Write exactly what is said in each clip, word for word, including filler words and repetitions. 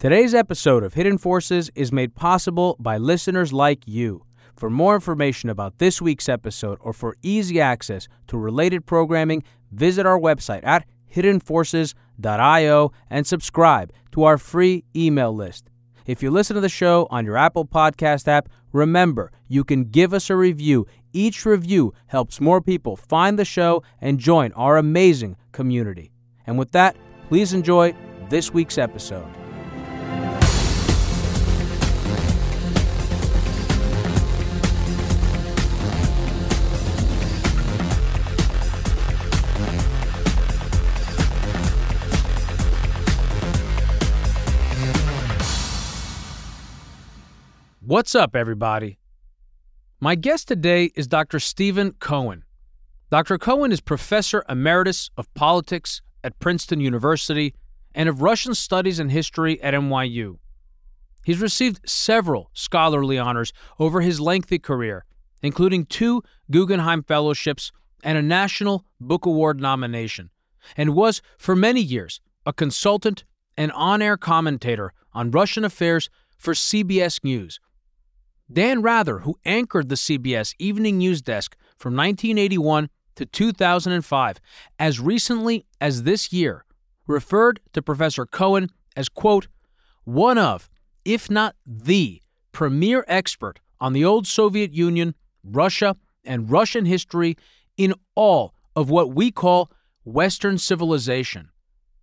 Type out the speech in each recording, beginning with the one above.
Today's episode of Hidden Forces is made possible by listeners like you. For more information about this week's episode or for easy access to related programming, visit our website at hidden forces dot io and subscribe to our free email list. If you listen to the show on your Apple Podcast app, remember, you can give us a review. Each review helps more people find the show and join our amazing community. And with that, please enjoy this week's episode. What's up, everybody? My guest today is Doctor Stephen Cohen. Doctor Cohen is Professor Emeritus of Politics at Princeton University and of Russian Studies and History at N Y U. He's received several scholarly honors over his lengthy career, including two Guggenheim Fellowships and a National Book Award nomination, and was, for many years, a consultant and on-air commentator on Russian affairs for C B S News. Dan Rather, who anchored the C B S Evening News Desk from nineteen eighty-one to two thousand five, as recently as this year, referred to Professor Cohen as, quote, one of, if not the, premier expert on the old Soviet Union, Russia, and Russian history in all of what we call Western civilization.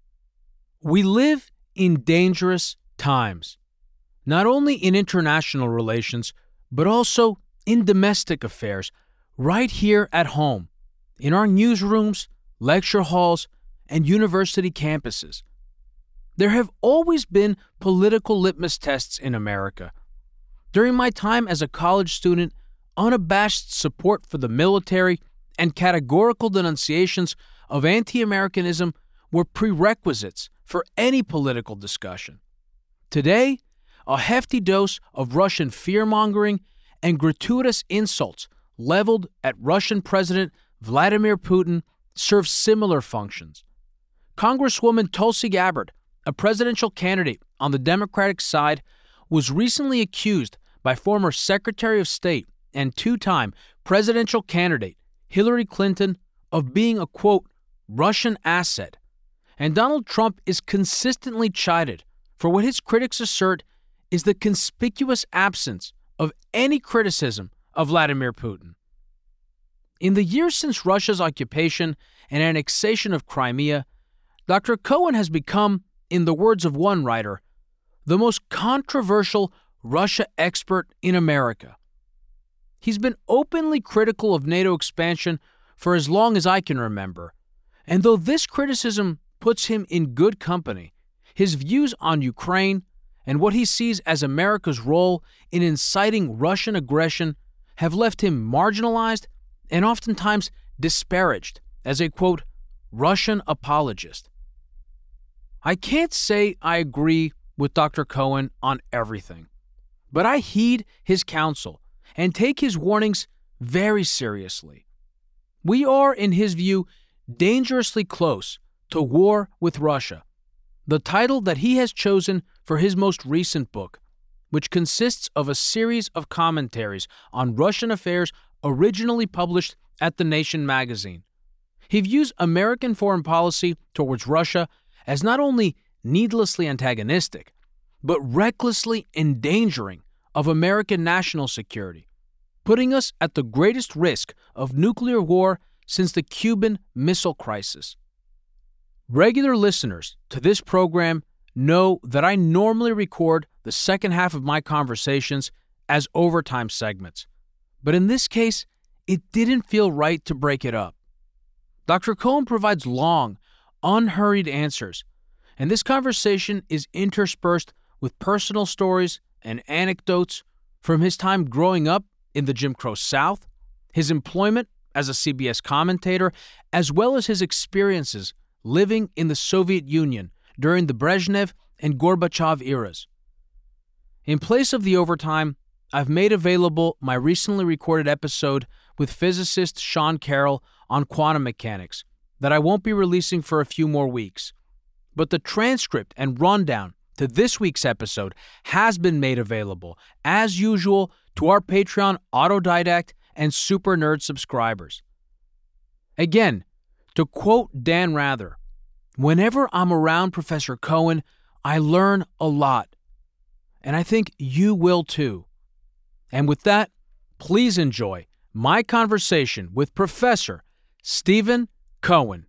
We live in dangerous times. Not only in international relations, but also in domestic affairs, right here at home, in our newsrooms, lecture halls, and university campuses. There have always been political litmus tests in America. During my time as a college student, unabashed support for the military and categorical denunciations of anti-Americanism were prerequisites for any political discussion. Today, a hefty dose of Russian fear-mongering and gratuitous insults leveled at Russian President Vladimir Putin serves similar functions. Congresswoman Tulsi Gabbard, a presidential candidate on the Democratic side, was recently accused by former Secretary of State and two-time presidential candidate Hillary Clinton of being a, quote, Russian asset. And Donald Trump is consistently chided for what his critics assert is the conspicuous absence of any criticism of Vladimir Putin. In the years since Russia's occupation and annexation of Crimea, Doctor Cohen has become, in the words of one writer, the most controversial Russia expert in America. He's been openly critical of NATO expansion for as long as I can remember, and though this criticism puts him in good company, his views on Ukraine and what he sees as America's role in inciting Russian aggression have left him marginalized and oftentimes disparaged as a, quote, Russian apologist. I can't say I agree with Doctor Cohen on everything, but I heed his counsel and take his warnings very seriously. We are, in his view, dangerously close to war with Russia, the title that he has chosen for his most recent book, which consists of a series of commentaries on Russian affairs originally published at The Nation magazine. He views American foreign policy towards Russia as not only needlessly antagonistic, but recklessly endangering of American national security, putting us at the greatest risk of nuclear war since the Cuban Missile Crisis. Regular listeners to this program know that I normally record the second half of my conversations as overtime segments, but in this case, it didn't feel right to break it up. Doctor Cohen provides long, unhurried answers, and this conversation is interspersed with personal stories and anecdotes from his time growing up in the Jim Crow South, his employment as a C B S commentator, as well as his experiences living in the Soviet Union during the Brezhnev and Gorbachev eras. In place of the overtime, I've made available my recently recorded episode with physicist Sean Carroll on quantum mechanics that I won't be releasing for a few more weeks. But the transcript and rundown to this week's episode has been made available, as usual, to our Patreon Autodidact and Super Nerd subscribers. Again, to quote Dan Rather, whenever I'm around Professor Cohen, I learn a lot. And I think you will too. And with that, please enjoy my conversation with Professor Stephen Cohen.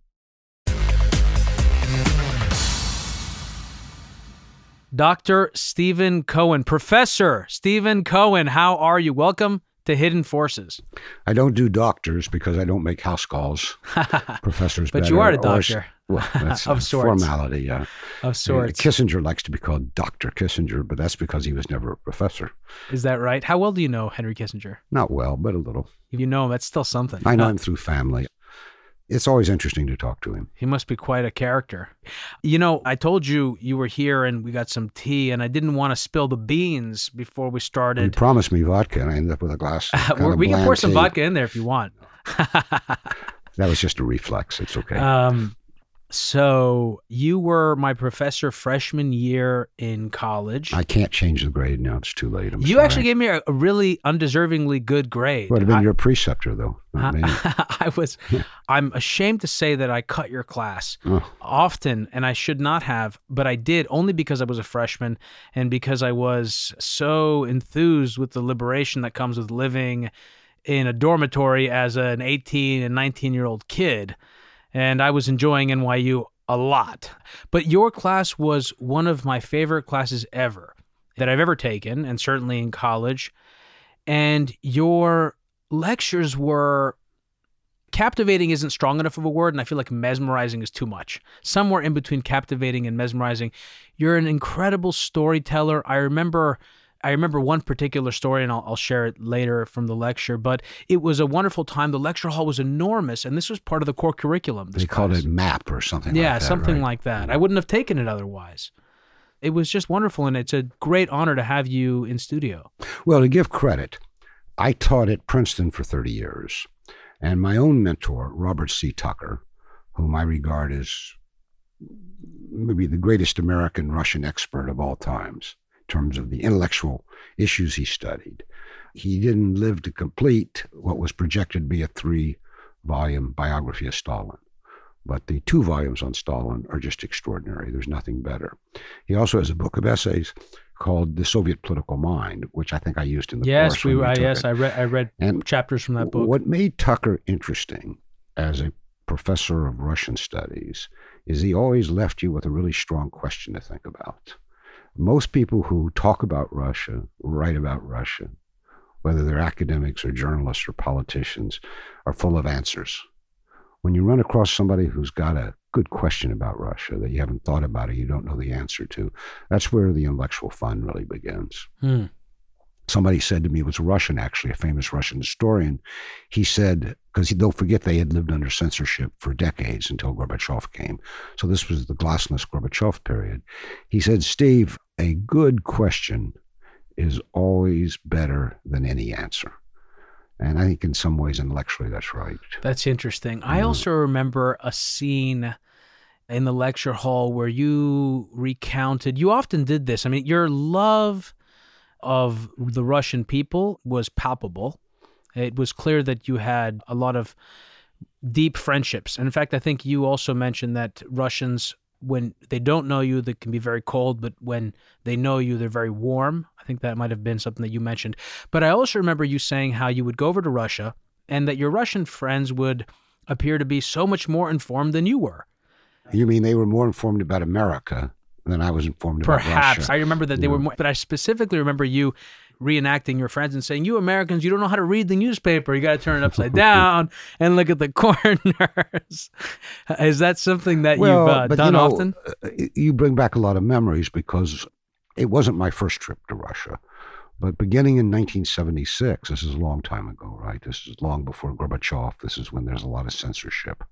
Doctor Stephen Cohen. Professor Stephen Cohen, how are you? Welcome to Hidden Forces. I don't do doctors because I don't make house calls. Professors But better, you are a or- doctor. Well, that's Of a sorts. formality, yeah. Of sorts. Kissinger likes to be called Doctor Kissinger, but that's because he was never a professor. Is that right? How well do you know Henry Kissinger? Not well, but a little. If you know him, that's still something. I know Uh, him through family. It's always interesting to talk to him. He must be quite a character. You know, I told you you were here and we got some tea, and I didn't want to spill the beans before we You started. promised me vodka, and I ended up with a glass. of kind of we can pour bland some tea. vodka in there if you want. That was just a reflex. It's okay. Um, so you were my professor freshman year in college. I can't change the grade now. It's too late. I'm you sorry. actually gave me a, a really undeservingly good grade. Would have been I- your preceptor, though. Not me. I was, I'm ashamed to say that I cut your class Oh. often, and I should not have, but I did only because I was a freshman and because I was so enthused with the liberation that comes with living in a dormitory as an eighteen and nineteen year old kid. And I was enjoying N Y U a lot. But your class was one of my favorite classes ever that I've ever taken, and certainly in college. And your lectures were captivating isn't strong enough of a word, and I feel like mesmerizing is too much. Somewhere in between captivating and mesmerizing. You're an incredible storyteller. I remember I remember one particular story, and I'll, I'll share it later from the lecture, but it was a wonderful time. The lecture hall was enormous, and this was part of the core curriculum. this They called class. it MAP or something Yeah, like that. something right? like that. I wouldn't have taken it otherwise. It was just wonderful, and it's a great honor to have you in studio. Well, to give credit, I taught at Princeton for thirty years. And my own mentor, Robert C. Tucker, whom I regard as maybe the greatest American Russian expert of all times in terms of the intellectual issues he studied, he didn't live to complete what was projected to be a three-volume biography of Stalin. But the two volumes on Stalin are just extraordinary. There's nothing better. He also has a book of essays called The Soviet Political Mind, which I think I used in the Yes, course we. when I, took yes, it. I read. I read And chapters from that book. What made Tucker interesting as a professor of Russian studies is he always left you with a really strong question to think about. Most people who talk about Russia, write about Russia, whether they're academics or journalists or politicians, are full of answers. When you run across somebody who's got a good question about Russia that you haven't thought about it, you don't know the answer to, that's where the intellectual fun really begins. Hmm. Somebody said to me, it was a Russian actually, a famous Russian historian, he said, because don't forget they had lived under censorship for decades until Gorbachev came. So this was the glasnost Gorbachev period. He said, Steve, a good question is always better than any answer. And I think in some ways intellectually that's right. That's interesting. I also remember a scene in the lecture hall where you recounted, you often did this. I mean, your love of the Russian people was palpable. It was clear that you had a lot of deep friendships. And in fact, I think you also mentioned that Russians, when they don't know you, they can be very cold, but when they know you, they're very warm. I think that might have been something that you mentioned. But I also remember you saying how you would go over to Russia and that your Russian friends would appear to be so much more informed than you were. You mean they were more informed about America than I was informed about Perhaps. Russia? I remember that they Yeah. were more, but I specifically remember you reenacting your friends and saying, you Americans, you don't know how to read the newspaper. You got to turn it upside down and look at the corners. Is that something that well, you've uh, but, done you know, often? uh, You bring back a lot of memories because it wasn't my first trip to Russia. But beginning in nineteen seventy-six, this is a long time ago, right? This is long before Gorbachev. This is when there's a lot of censorship.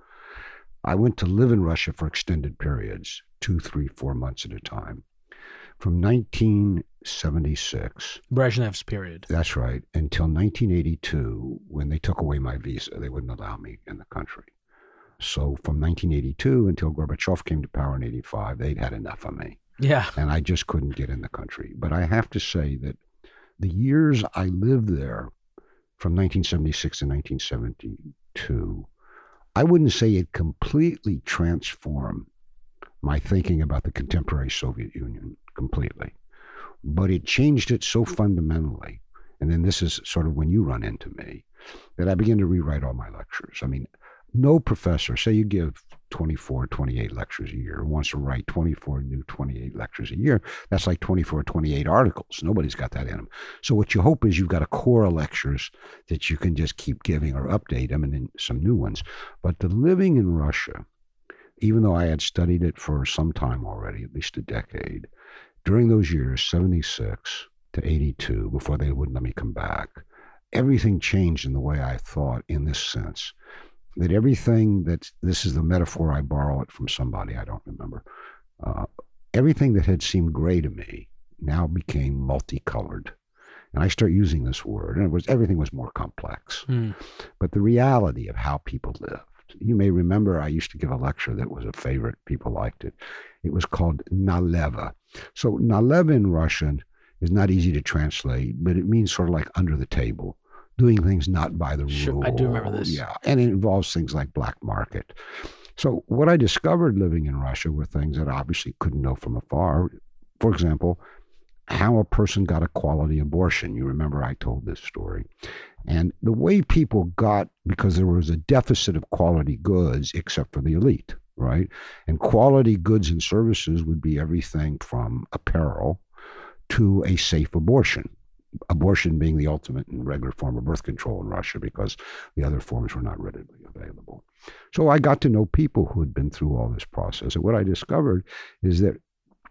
I went to live in Russia for extended periods, two, three, four months at a time. From nineteen seventy-six, Brezhnev's period. that's right, until nineteen eighty-two, when they took away my visa. They wouldn't allow me in the country. So from nineteen eighty-two until Gorbachev came to power in eighty-five, they'd had enough of me. Yeah. And I just couldn't get in the country. But I have to say that the years I lived there, from nineteen seventy-six to nineteen seventy-two, I wouldn't say it completely transformed my thinking about the contemporary Soviet Union completely, but it changed it so fundamentally. And then this is sort of when you run into me, that I began to rewrite all my lectures. I mean, no professor, say you give twenty-four, twenty-eight lectures a year, wants to write twenty-four new twenty-eight lectures a year. That's like twenty-four, twenty-eight articles. Nobody's got that in them. So what you hope is you've got a core of lectures that you can just keep giving or update them, and then some new ones. But the living in Russia, even though I had studied it for some time already, at least a decade, during those years, seventy-six to eighty-two, before they wouldn't let me come back, everything changed in the way I thought, in this sense. That everything that, this is the metaphor, I borrow it from somebody, I don't remember, uh, everything that had seemed gray to me now became multicolored. And I start using this word, and it was, everything was more complex. Mm. But the reality of how people lived, you may remember I used to give a lecture that was a favorite, people liked it. It was called Naleva. So Naleva in Russian is not easy to translate, but it means sort of like under the table. Doing things not by the sure, rule. I do remember this. Yeah, and it involves things like black market. So what I discovered living in Russia were things that I obviously couldn't know from afar. For example, how a person got a quality abortion. You remember I told this story. And the way people got, because there was a deficit of quality goods except for the elite, right? And quality goods and services would be everything from apparel to a safe abortion. Abortion being the ultimate and regular form of birth control in Russia, because the other forms were not readily available. So I got to know people who had been through all this process. And what I discovered is that,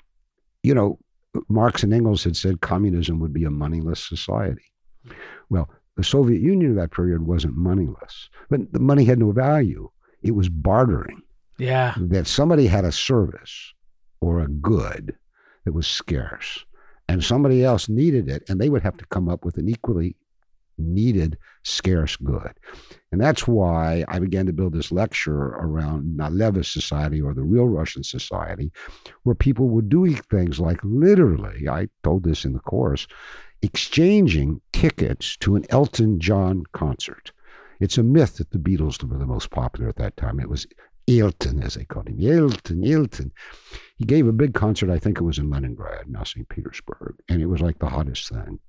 you know, Marx and Engels had said communism would be a moneyless society. Well, the Soviet Union of that period wasn't moneyless, but the money had no value. It was bartering. Yeah. That somebody had a service or a good that was scarce, and somebody else needed it, and they would have to come up with an equally needed, scarce good. And that's why I began to build this lecture around Naleva society, or the real Russian society, where people were doing things like, literally, I told this in the course, exchanging tickets to an Elton John concert. It's a myth that the Beatles were the most popular at that time. It was Elton, as they called him. Elton, Elton. He gave a big concert, I think it was in Leningrad, now Saint Petersburg, and it was like the hottest thing.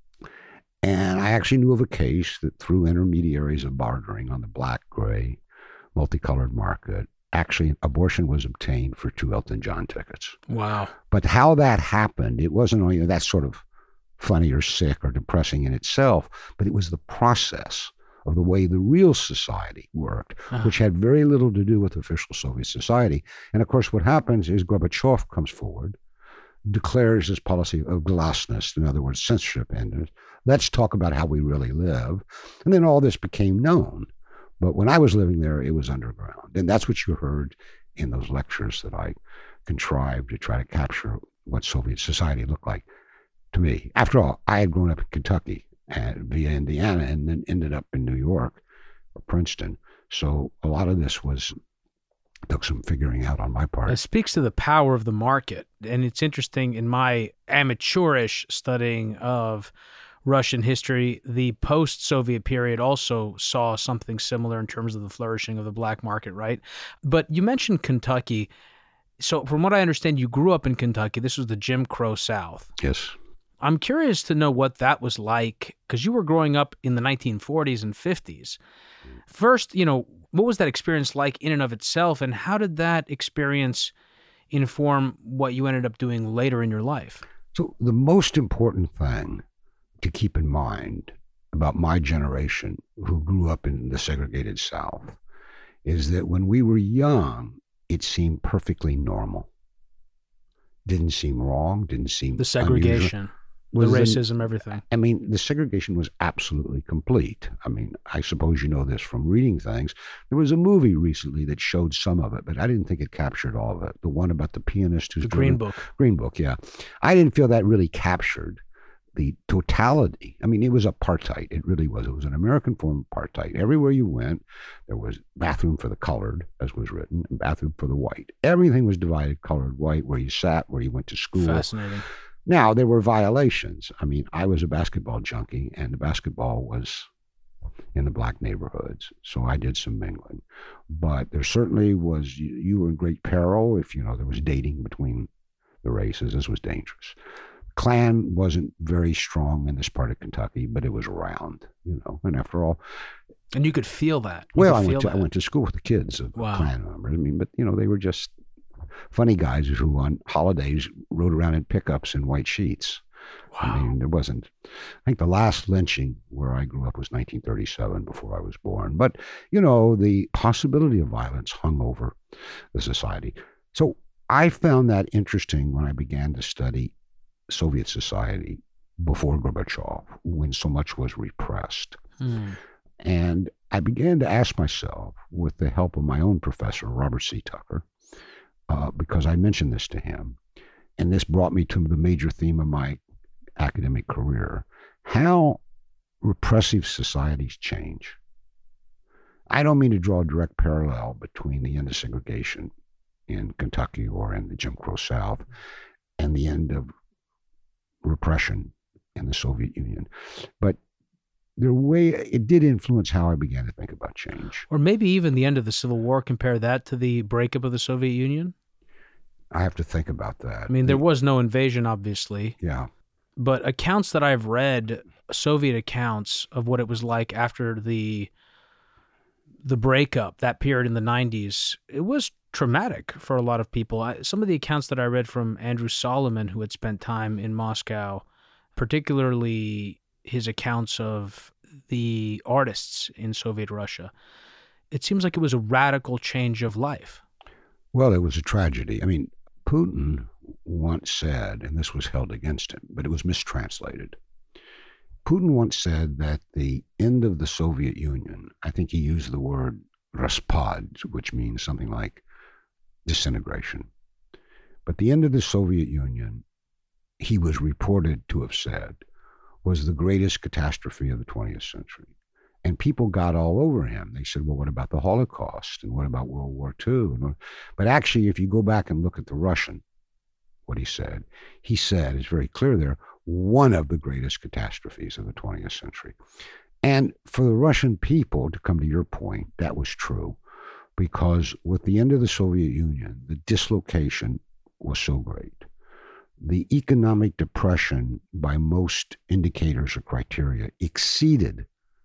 And I actually knew of a case that through intermediaries of bartering on the black, gray, multicolored market, actually abortion was obtained for two Elton John tickets. Wow. But how that happened, it wasn't only, that's sort of funny or sick or depressing in itself, but it was the process of the way the real society worked, uh-huh. which had very little to do with official Soviet society. And of course, what happens is Gorbachev comes forward, declares his policy of glasnost, in other words, censorship ended. Let's talk about how we really live. And then all this became known. But when I was living there, it was underground. And that's what you heard in those lectures that I contrived to try to capture what Soviet society looked like to me. After all, I had grown up in Kentucky and via Indiana, and then ended up in New York or Princeton. So a lot of this was, took some figuring out on my part. It speaks to the power of the market. And it's interesting, in my amateurish studying of Russian history, the post-Soviet period also saw something similar in terms of the flourishing of the black market, right? But you mentioned Kentucky. So from what I understand, you grew up in Kentucky. This was the Jim Crow South. Yes. I'm curious to know what that was like, because you were growing up in the nineteen forties and fifties. First, you know, what was that experience like in and of itself, and how did that experience inform what you ended up doing later in your life? So the most important thing to keep in mind about my generation who grew up in the segregated South is that when we were young, it seemed perfectly normal. Didn't seem wrong, didn't seem the segregation. Unusual. The racism, an, everything. I mean, the segregation was absolutely complete. I mean, I suppose you know this from reading things. There was a movie recently that showed some of it, but I didn't think it captured all of it. The one about the pianist who's the Green driven, Book. Green Book, yeah. I didn't feel that really captured the totality. I mean, it was apartheid. It really was. It was an American form of apartheid. Everywhere you went, there was bathroom for the colored, as was written, and bathroom for the white. Everything was divided, colored, white, where you sat, where you went to school. Fascinating. Now, there were violations. I mean, I was a basketball junkie, and the basketball was in the black neighborhoods, so I did some mingling. But there certainly was, you, you were in great peril if, you know, there was dating between the races. This was dangerous. Klan wasn't very strong in this part of Kentucky, but it was around, you know, and after all. And you could feel that. You well, I feel went, to, that. I went to school with the kids of Wow. Klan members. I mean, but, you know, they were just funny guys who on holidays rode around in pickups in white sheets. Wow. I mean, there wasn't, I think the last lynching where I grew up was nineteen thirty-seven, before I was born. But, you know, the possibility of violence hung over the society. So I found that interesting when I began to study Soviet society before Gorbachev, when so much was repressed. Hmm. And I began to ask myself, with the help of my own professor, Robert C. Tucker, uh, because I mentioned this to him, and this brought me to the major theme of my academic career, how repressive societies change. I don't mean to draw a direct parallel between the end of segregation in Kentucky or in the Jim Crow South and the end of repression in the Soviet Union, but the way it did influence how I began to think about change. Or maybe even the end of the Civil War, compare that to the breakup of the Soviet Union? I have to think about that. I mean, there was no invasion, obviously. Yeah. But accounts that I've read, Soviet accounts of what it was like after the the breakup, that period in the nineties, it was traumatic for a lot of people. I, some of the accounts that I read from Andrew Solomon, who had spent time in Moscow, particularly his accounts of the artists in Soviet Russia, it seems like it was a radical change of life. Well, it was a tragedy. I mean, Putin once said, and this was held against him, but it was mistranslated. Putin once said that the end of the Soviet Union, I think he used the word raspad, which means something like disintegration. But the end of the Soviet Union, he was reported to have said, was the greatest catastrophe of the twentieth century. And people got all over him. They said, well, what about the Holocaust? And what about World War Two? And what... But actually, if you go back and look at the Russian, what he said, he said, it's very clear there, one of the greatest catastrophes of the twentieth century. And for the Russian people, to come to your point, that was true, because with the end of the Soviet Union, the dislocation was so great. The economic depression, by most indicators or criteria, exceeded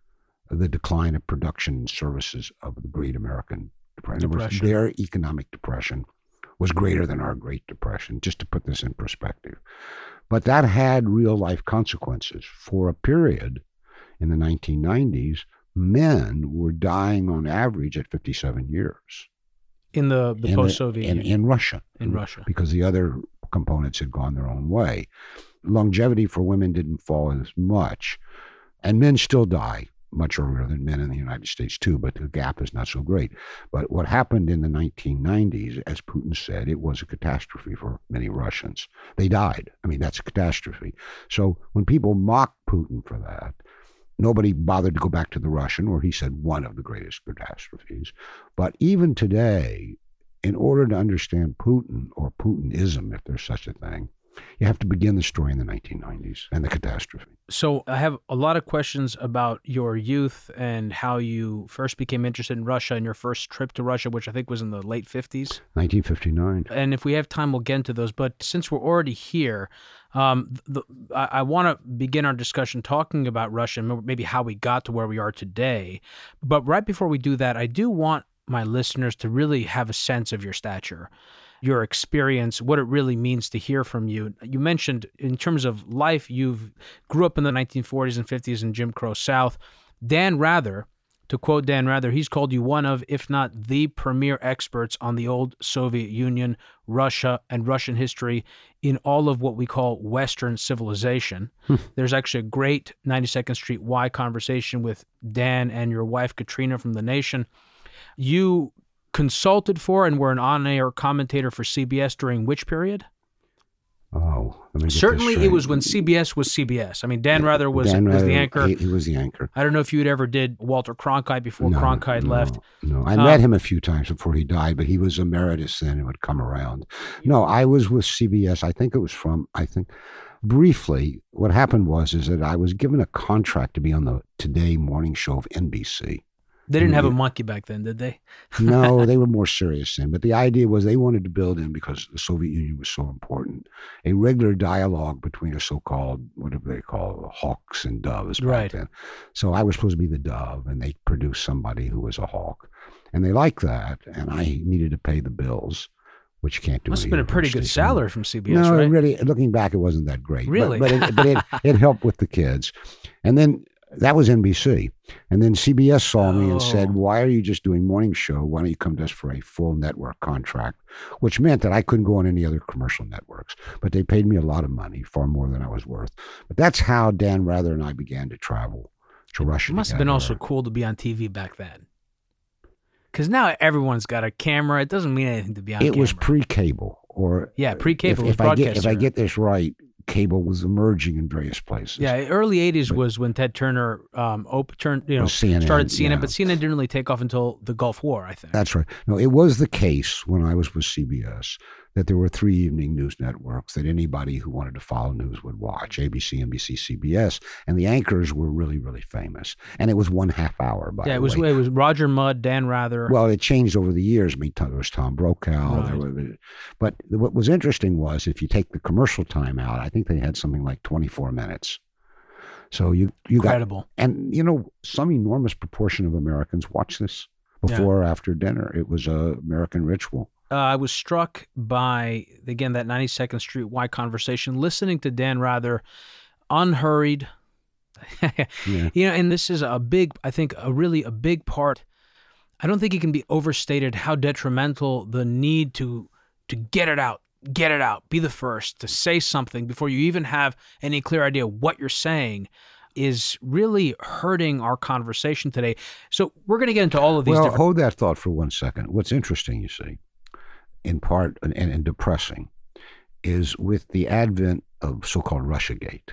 the decline of production and services of the Great American Depression. Depression. Their economic depression was greater than our Great Depression, just to put this in perspective. But that had real life consequences. For a period in the nineteen nineties, men were dying on average at fifty-seven years. In the, the in post-Soviet in, Union. in Russia. In Russia. Because the other components had gone their own way. Longevity for women didn't fall as much, and men still die much earlier than men in the United States too, but the gap is not so great. But what happened in the nineteen nineties, as Putin said, it was a catastrophe for many Russians. They died. I mean, that's a catastrophe. So when people mock Putin for that, nobody bothered to go back to the Russian, where he said one of the greatest catastrophes. But even today, in order to understand Putin, or Putinism, if there's such a thing, you have to begin the story in the nineteen nineties and the catastrophe. So I have a lot of questions about your youth and how you first became interested in Russia and your first trip to Russia, which I think was in the late fifties. nineteen fifty-nine. And if we have time, we'll get into those. But since we're already here, um, the, I, I want to begin our discussion talking about Russia and maybe how we got to where we are today. But right before we do that, I do want my listeners to really have a sense of your stature, your experience, what it really means to hear from you. You mentioned in terms of life, you've grew up in the nineteen forties and fifties in Jim Crow South. Dan Rather, to quote Dan Rather, he's called you one of, if not the premier experts on the old Soviet Union, Russia, and Russian history in all of what we call Western civilization. Hmm. There's actually a great ninety-second Street Y conversation with Dan and your wife, Katrina, from The Nation. You consulted for and were an on-air commentator for C B S during which period? Oh, let me get this Certainly, straight. it was when C B S was C B S. I mean, Dan Rather was, Dan was Rather, the anchor. He, he was the anchor. I don't know if you had ever did Walter Cronkite before No, Cronkite no, left. No, I Um, met him a few times before he died, but he was emeritus then and would come around. No, I was with C B S. I think it was from, I think, briefly, what happened was is that I was given a contract to be on the Today morning show of N B C. They didn't have a Yeah. monkey back then, did they? No, they were more serious then. But the idea was they wanted to build in, because the Soviet Union was so important, a regular dialogue between a so-called, whatever they call, hawks and doves back Right. then. So I was supposed to be the dove, and they produced somebody who was a hawk. And they liked that, and I needed to pay the bills, which you can't do. Must at have been a pretty university. good salary from C B S, No, right? really, looking back, it wasn't that great. But- Really? But, it, but it, it helped with the kids. And then that was N B C. And then C B S saw me and said, Oh. why are you just doing morning show? Why don't you come to us for a full network contract? Which meant that I couldn't go on any other commercial networks. But they paid me a lot of money, far more than I was worth. But that's how Dan Rather and I began to travel to Russia. It must have been together. also cool to be on T V back then. Because now everyone's got a camera. It doesn't mean anything to be on It camera. was pre-cable. Or Yeah, pre-cable If, was if I get if broadcast I era. get this right, cable was emerging in various places. Yeah, early eighties But- was when Ted Turner um, op- turned, you know, Was C N N, started C N N, yeah. but C N N didn't really take off until the Gulf War, I think. That's right. No, it was the case when I was with C B S that there were three evening news networks that anybody who wanted to follow news would watch: A B C, N B C, C B S, and the anchors were really, really famous. And it was one half hour. By yeah, the it was way. it was Roger Mudd, Dan Rather. Well, it changed over the years. I mean, there was Tom Brokaw. Right. There was, but what was interesting was if you take the commercial time out, I think they had something like twenty-four minutes. So you you got, Incredible. and you know, some enormous proportion of Americans watch this Yeah. before or after dinner. It was a American ritual. Uh, I was struck by, again, that ninety-second Street Y conversation, listening to Dan Rather, unhurried. Yeah. You know, and this is a big, I think, a really a big part. I don't think it can be overstated how detrimental the need to to get it out, get it out, be the first to say something before you even have any clear idea what you're saying is really hurting our conversation today. So we're going to get into all of these Well, different... hold that thought for one second. What's interesting, you see, in part and, and depressing, is with the advent of so-called Russiagate,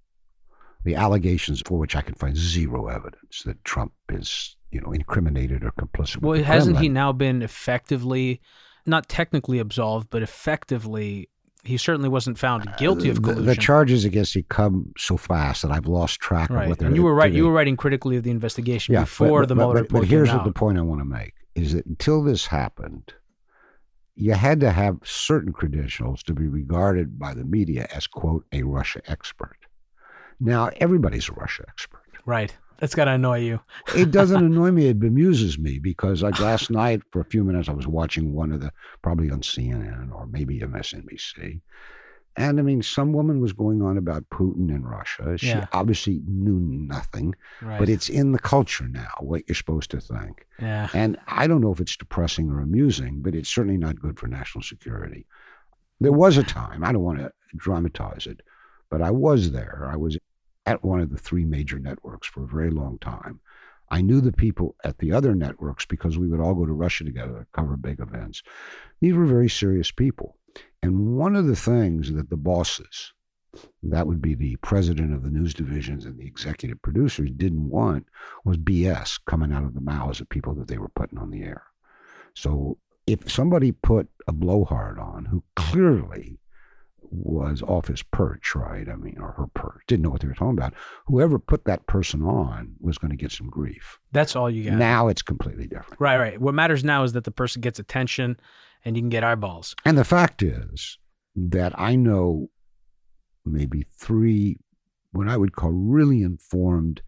the allegations for which I can find zero evidence that Trump is, you know, incriminated or complicit. with Well, the hasn't he Kremlin. now been effectively, not technically absolved, but effectively, he certainly wasn't found guilty of The- collusion. The, charges against him come so fast that I've lost track of right. what they're. And you were right. they- You were writing critically of the investigation yeah, before but, the but, Mueller but, report but here's came what the out. point I want to make is that until this happened, you had to have certain credentials to be regarded by the media as, quote, a Russia expert. Now, everybody's a Russia expert. Right. That's got to annoy you. It doesn't annoy me. It bemuses me because like last night for a few minutes, I was watching one of the, probably on C N N or maybe M S N B C. And I mean, some woman was going on about Putin and Russia. She Yeah. obviously knew nothing, Right. but it's in the culture now, what you're supposed to think. yeah. And I don't know if it's depressing or amusing, but it's certainly not good for national security. There was a time, I don't want to dramatize it, but I was there. I was at one of the three major networks for a very long time. I knew the people at the other networks because we would all go to Russia together to cover big events. These were very serious people. And one of the things that the bosses, that would be the president of the news divisions and the executive producers, didn't want was B S coming out of the mouths of people that they were putting on the air. So if somebody put a blowhard on who clearly was off his perch, right? I mean, or her perch, didn't know what they were talking about. Whoever put that person on was going to get some grief. That's all you got. Now it's completely different. Right, right. What matters now is that the person gets attention and you can get eyeballs. And the fact is that I know maybe three, what I would call really informed,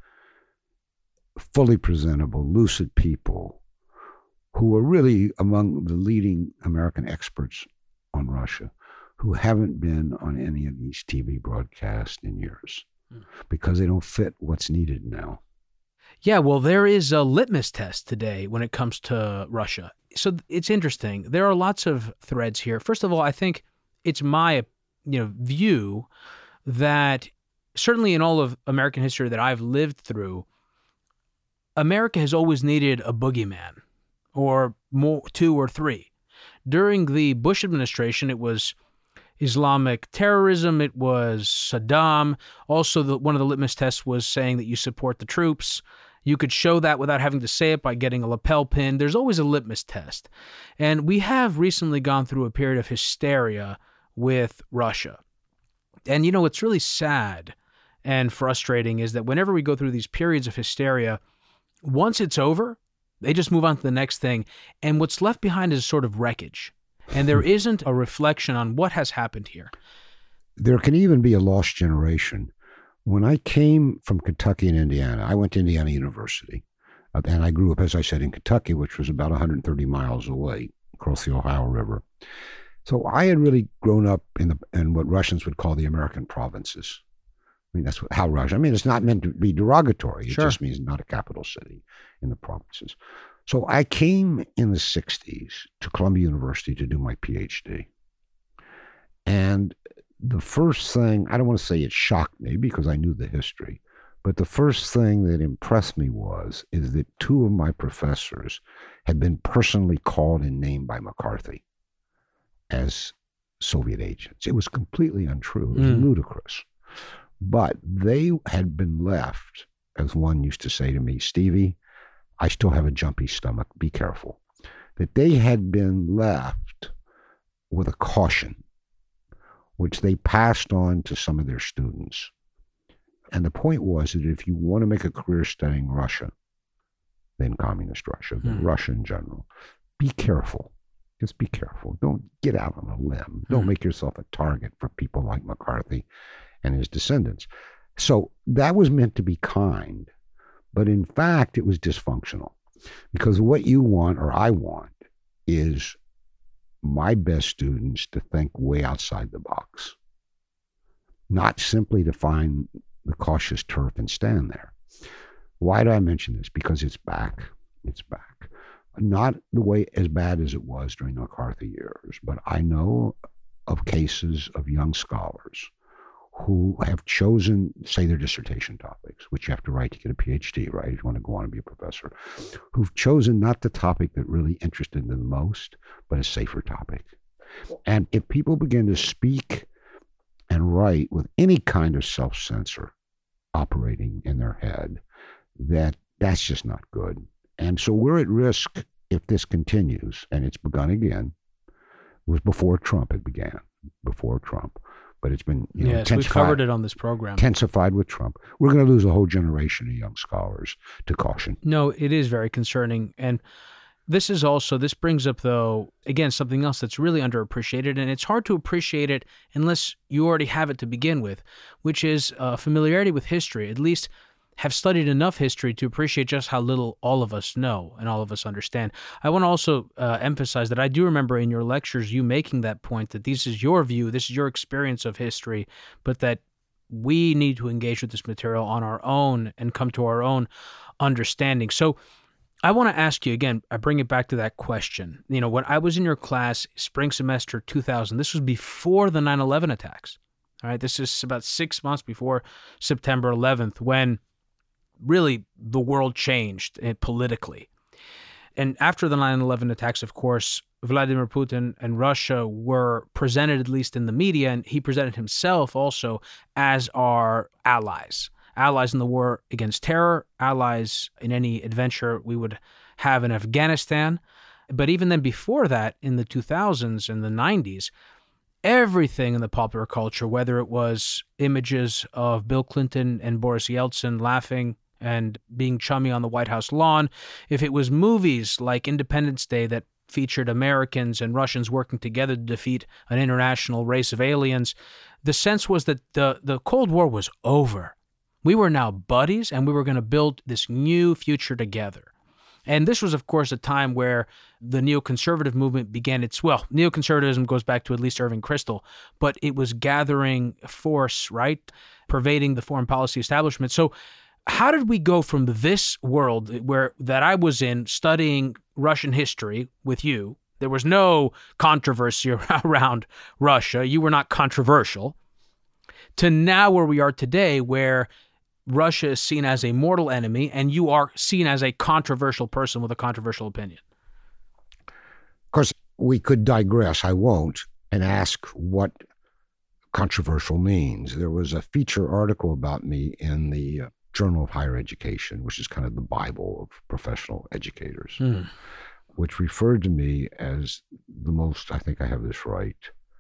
fully presentable, lucid people who are really among the leading American experts on Russia, who haven't been on any of these T V broadcasts in years because they don't fit what's needed now. Yeah, well, there is a litmus test today when it comes to Russia. So it's interesting. There are lots of threads here. First of all, I think it's my, you know, view that certainly in all of American history that I've lived through, America has always needed a boogeyman or more, two or three. During the Bush administration, it was Islamic terrorism. It was Saddam. Also, the, one of the litmus tests was saying that you support the troops. You could show that without having to say it by getting a lapel pin. There's always a litmus test. And we have recently gone through a period of hysteria with Russia. And, you know, what's really sad and frustrating is that whenever we go through these periods of hysteria, once it's over, they just move on to the next thing. And what's left behind is sort of wreckage. And there isn't a reflection on what has happened here. There can even be a lost generation. When I came from Kentucky and Indiana, I went to Indiana University. And I grew up, as I said, in Kentucky, which was about one hundred thirty miles away across the Ohio River. So I had really grown up in the in what Russians would call the American provinces. I mean, that's what, how Russia, I mean, it's not meant to be derogatory. It Sure. just means not a capital city in the provinces. So I came in the sixties to Columbia University to do my PhD. And the first thing, I don't want to say it shocked me because I knew the history, but the first thing that impressed me was, is that two of my professors had been personally called and named by McCarthy as Soviet agents. It was completely untrue. It was Mm. ludicrous. But they had been left, as one used to say to me, Stevie, I still have a jumpy stomach, be careful. That they had been left with a caution, which they passed on to some of their students. And the point was that if you want to make a career studying Russia, then communist Russia, then Hmm. Russia in general, be careful. Just be careful. Don't get out on a limb. Don't Hmm. make yourself a target for people like McCarthy and his descendants. So that was meant to be kind, but in fact, it was dysfunctional. Because what you want, or I want, is my best students to think way outside the box, not simply to find the cautious turf and stand there. Why do I mention this? Because it's back. It's back. Not the way as bad as it was during the McCarthy years, but I know of cases of young scholars who have chosen, say, their dissertation topics, which you have to write to get a PhD, right? If you want to go on and be a professor, who've chosen not the topic that really interested them the most, but a safer topic. And if people begin to speak and write with any kind of self-censor operating in their head, that that's just not good. And so we're at risk if this continues, and it's begun again. It was before Trump it began, before Trump. But it's been, you know, Yes, we've covered it on this program. intensified with Trump. We're going to lose a whole generation of young scholars to caution. No, it is very concerning. And this is also, this brings up, though, again, something else that's really underappreciated, and it's hard to appreciate it unless you already have it to begin with, which is uh, familiarity with history, at least have studied enough history to appreciate just how little all of us know and all of us understand. I want to also uh, emphasize that I do remember in your lectures you making that point that this is your view, this is your experience of history, but that we need to engage with this material on our own and come to our own understanding. So I want to ask you again, I bring it back to that question. You know, when I was in your class, spring semester two thousand, this was before the nine eleven attacks. All right, this is about six months before September eleventh, when really the world changed politically. And after the nine eleven attacks, of course, Vladimir Putin and Russia were presented, at least in the media, and he presented himself also as our allies. Allies in the war against terror, allies in any adventure we would have in Afghanistan. But even then, before that, in the two thousands and the nineties, everything in the popular culture, whether it was images of Bill Clinton and Boris Yeltsin laughing and being chummy on the White House lawn, if it was movies like Independence Day that featured Americans and Russians working together to defeat an international race of aliens, the sense was that the, the Cold War was over. We were now buddies, and we were going to build this new future together. And this was, of course, a time where the neoconservative movement began its, well, neoconservatism goes back to at least Irving Kristol, but it was gathering force, right, pervading the foreign policy establishment. So how did we go from this world where that I was in studying Russian history with you? There was no controversy around Russia. You were not controversial. To now where we are today, where Russia is seen as a mortal enemy, and you are seen as a controversial person with a controversial opinion. Of course, we could digress, I won't, and ask what controversial means. There was a feature article about me in the uh, Journal of Higher Education, which is kind of the Bible of professional educators, mm. which referred to me as the most, I think I have this right,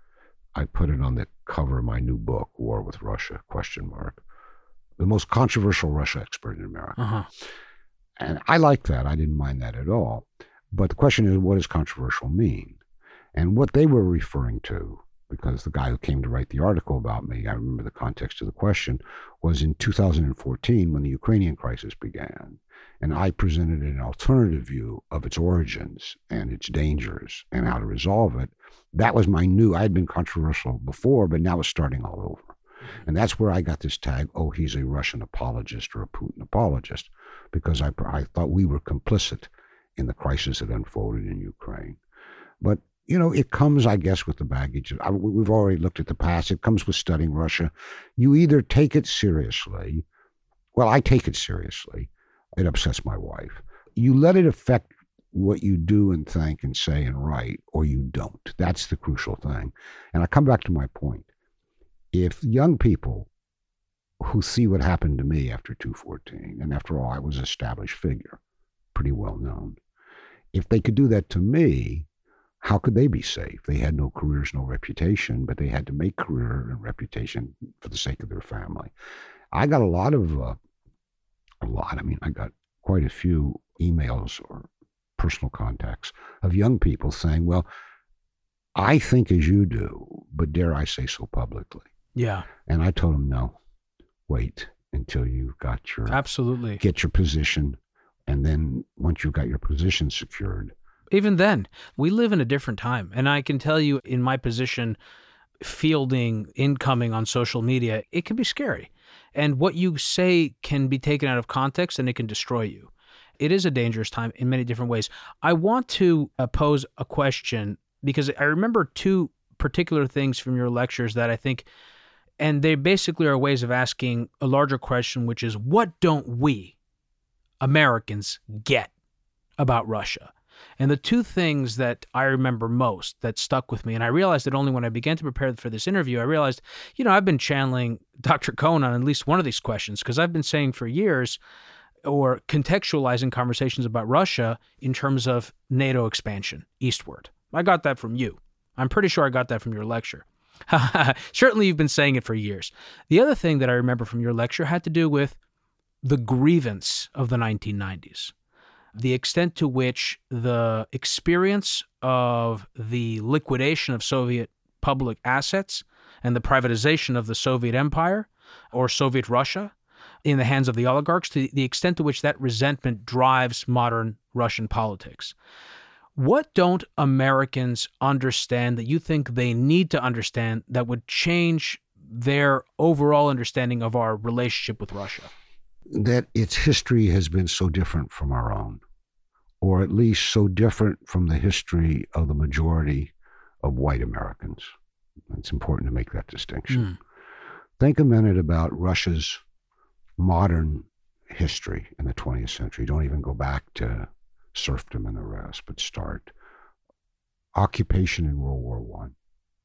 I put it on the cover of my new book, War with Russia, question mark, the most controversial Russia expert in America. Uh-huh. And I like that. I didn't mind that at all. But the question is, what does controversial mean? And what they were referring to, because the guy who came to write the article about me, I remember the context of the question, was in two thousand fourteen when the Ukrainian crisis began. And I presented an alternative view of its origins and its dangers and how to resolve it. That was my new, I had been controversial before, but now it's starting all over. And that's where I got this tag, oh, he's a Russian apologist or a Putin apologist, because I, I thought we were complicit in the crisis that unfolded in Ukraine. But, you know, it comes, I guess, with the baggage. I, we've already looked at the past. It comes with studying Russia. You either take it seriously. Well, I take it seriously. It upsets my wife. You let it affect what you do and think and say and write, or you don't. That's the crucial thing. And I come back to my point. If young people who see what happened to me after two fourteen, and after all, I was an established figure, pretty well known, if they could do that to me, how could they be safe? They had no careers, no reputation, but they had to make career and reputation for the sake of their family. I got a lot of, uh, a lot, I mean, I got quite a few emails or personal contacts of young people saying, well, I think as you do, but dare I say so publicly. Yeah. And I told them, no, wait until you've got your, absolutely, get your position. And then once you've got your position secured. Even then, we live in a different time. And I can tell you in my position, fielding incoming on social media, it can be scary. And what you say can be taken out of context and it can destroy you. It is a dangerous time in many different ways. I want to uh, pose a question because I remember two particular things from your lectures that I think, and they basically are ways of asking a larger question, which is, what don't we, Americans, get about Russia? And the two things that I remember most that stuck with me, and I realized it only when I began to prepare for this interview, I realized, you know, I've been channeling Doctor Cohen on at least one of these questions because I've been saying for years, or contextualizing conversations about Russia in terms of NATO expansion eastward. I got that from you. I'm pretty sure I got that from your lecture. Certainly you've been saying it for years. The other thing that I remember from your lecture had to do with the grievance of the nineteen nineties, the extent to which the experience of the liquidation of Soviet public assets and the privatization of the Soviet Empire or Soviet Russia in the hands of the oligarchs, to the extent to which that resentment drives modern Russian politics. What don't Americans understand that you think they need to understand that would change their overall understanding of our relationship with Russia? That its history has been so different from our own, or at least so different from the history of the majority of white Americans. It's important to make that distinction. Mm. Think a minute about Russia's modern history in the twentieth century. Don't even go back to serfdom and the rest, but start. Occupation in World War One,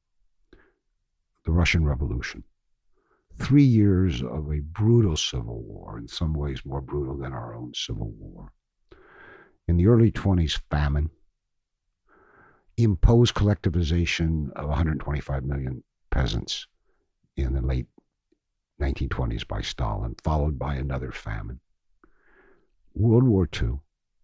the Russian Revolution, three years of a brutal civil war, in some ways more brutal than our own civil war. In the early twenties, famine, imposed collectivization of one hundred twenty-five million peasants in the late nineteen twenties by Stalin, followed by another famine. World War Two,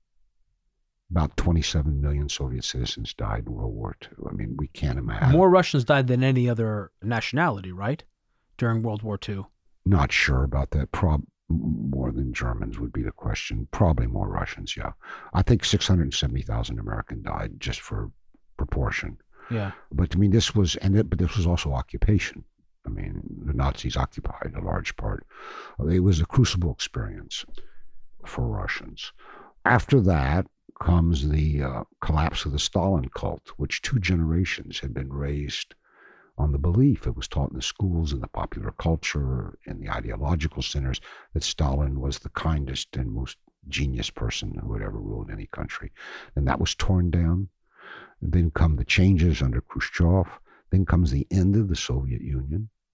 about twenty-seven million Soviet citizens died in World War Two. I mean, we can't imagine. More Russians died than any other nationality, right, during World War Two? Not sure about that. Prob more than Germans would be the question. Probably more Russians, yeah. I think six hundred seventy thousand Americans died, just for proportion. Yeah. But I mean, this was, and it, but this was also occupation. I mean, the Nazis occupied a large part. It was a crucible experience for Russians. After that comes the uh, collapse of the Stalin cult, which two generations had been raised on the belief, it was taught in the schools, in the popular culture, in the ideological centers, that Stalin was the kindest and most genius person who had ever ruled any country. And that was torn down. And then come the changes under Khrushchev. Then comes the end of the Soviet Union.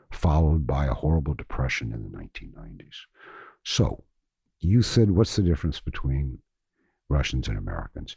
followed by a horrible depression in the nineteen nineties. So you said, what's the difference between Russians and Americans?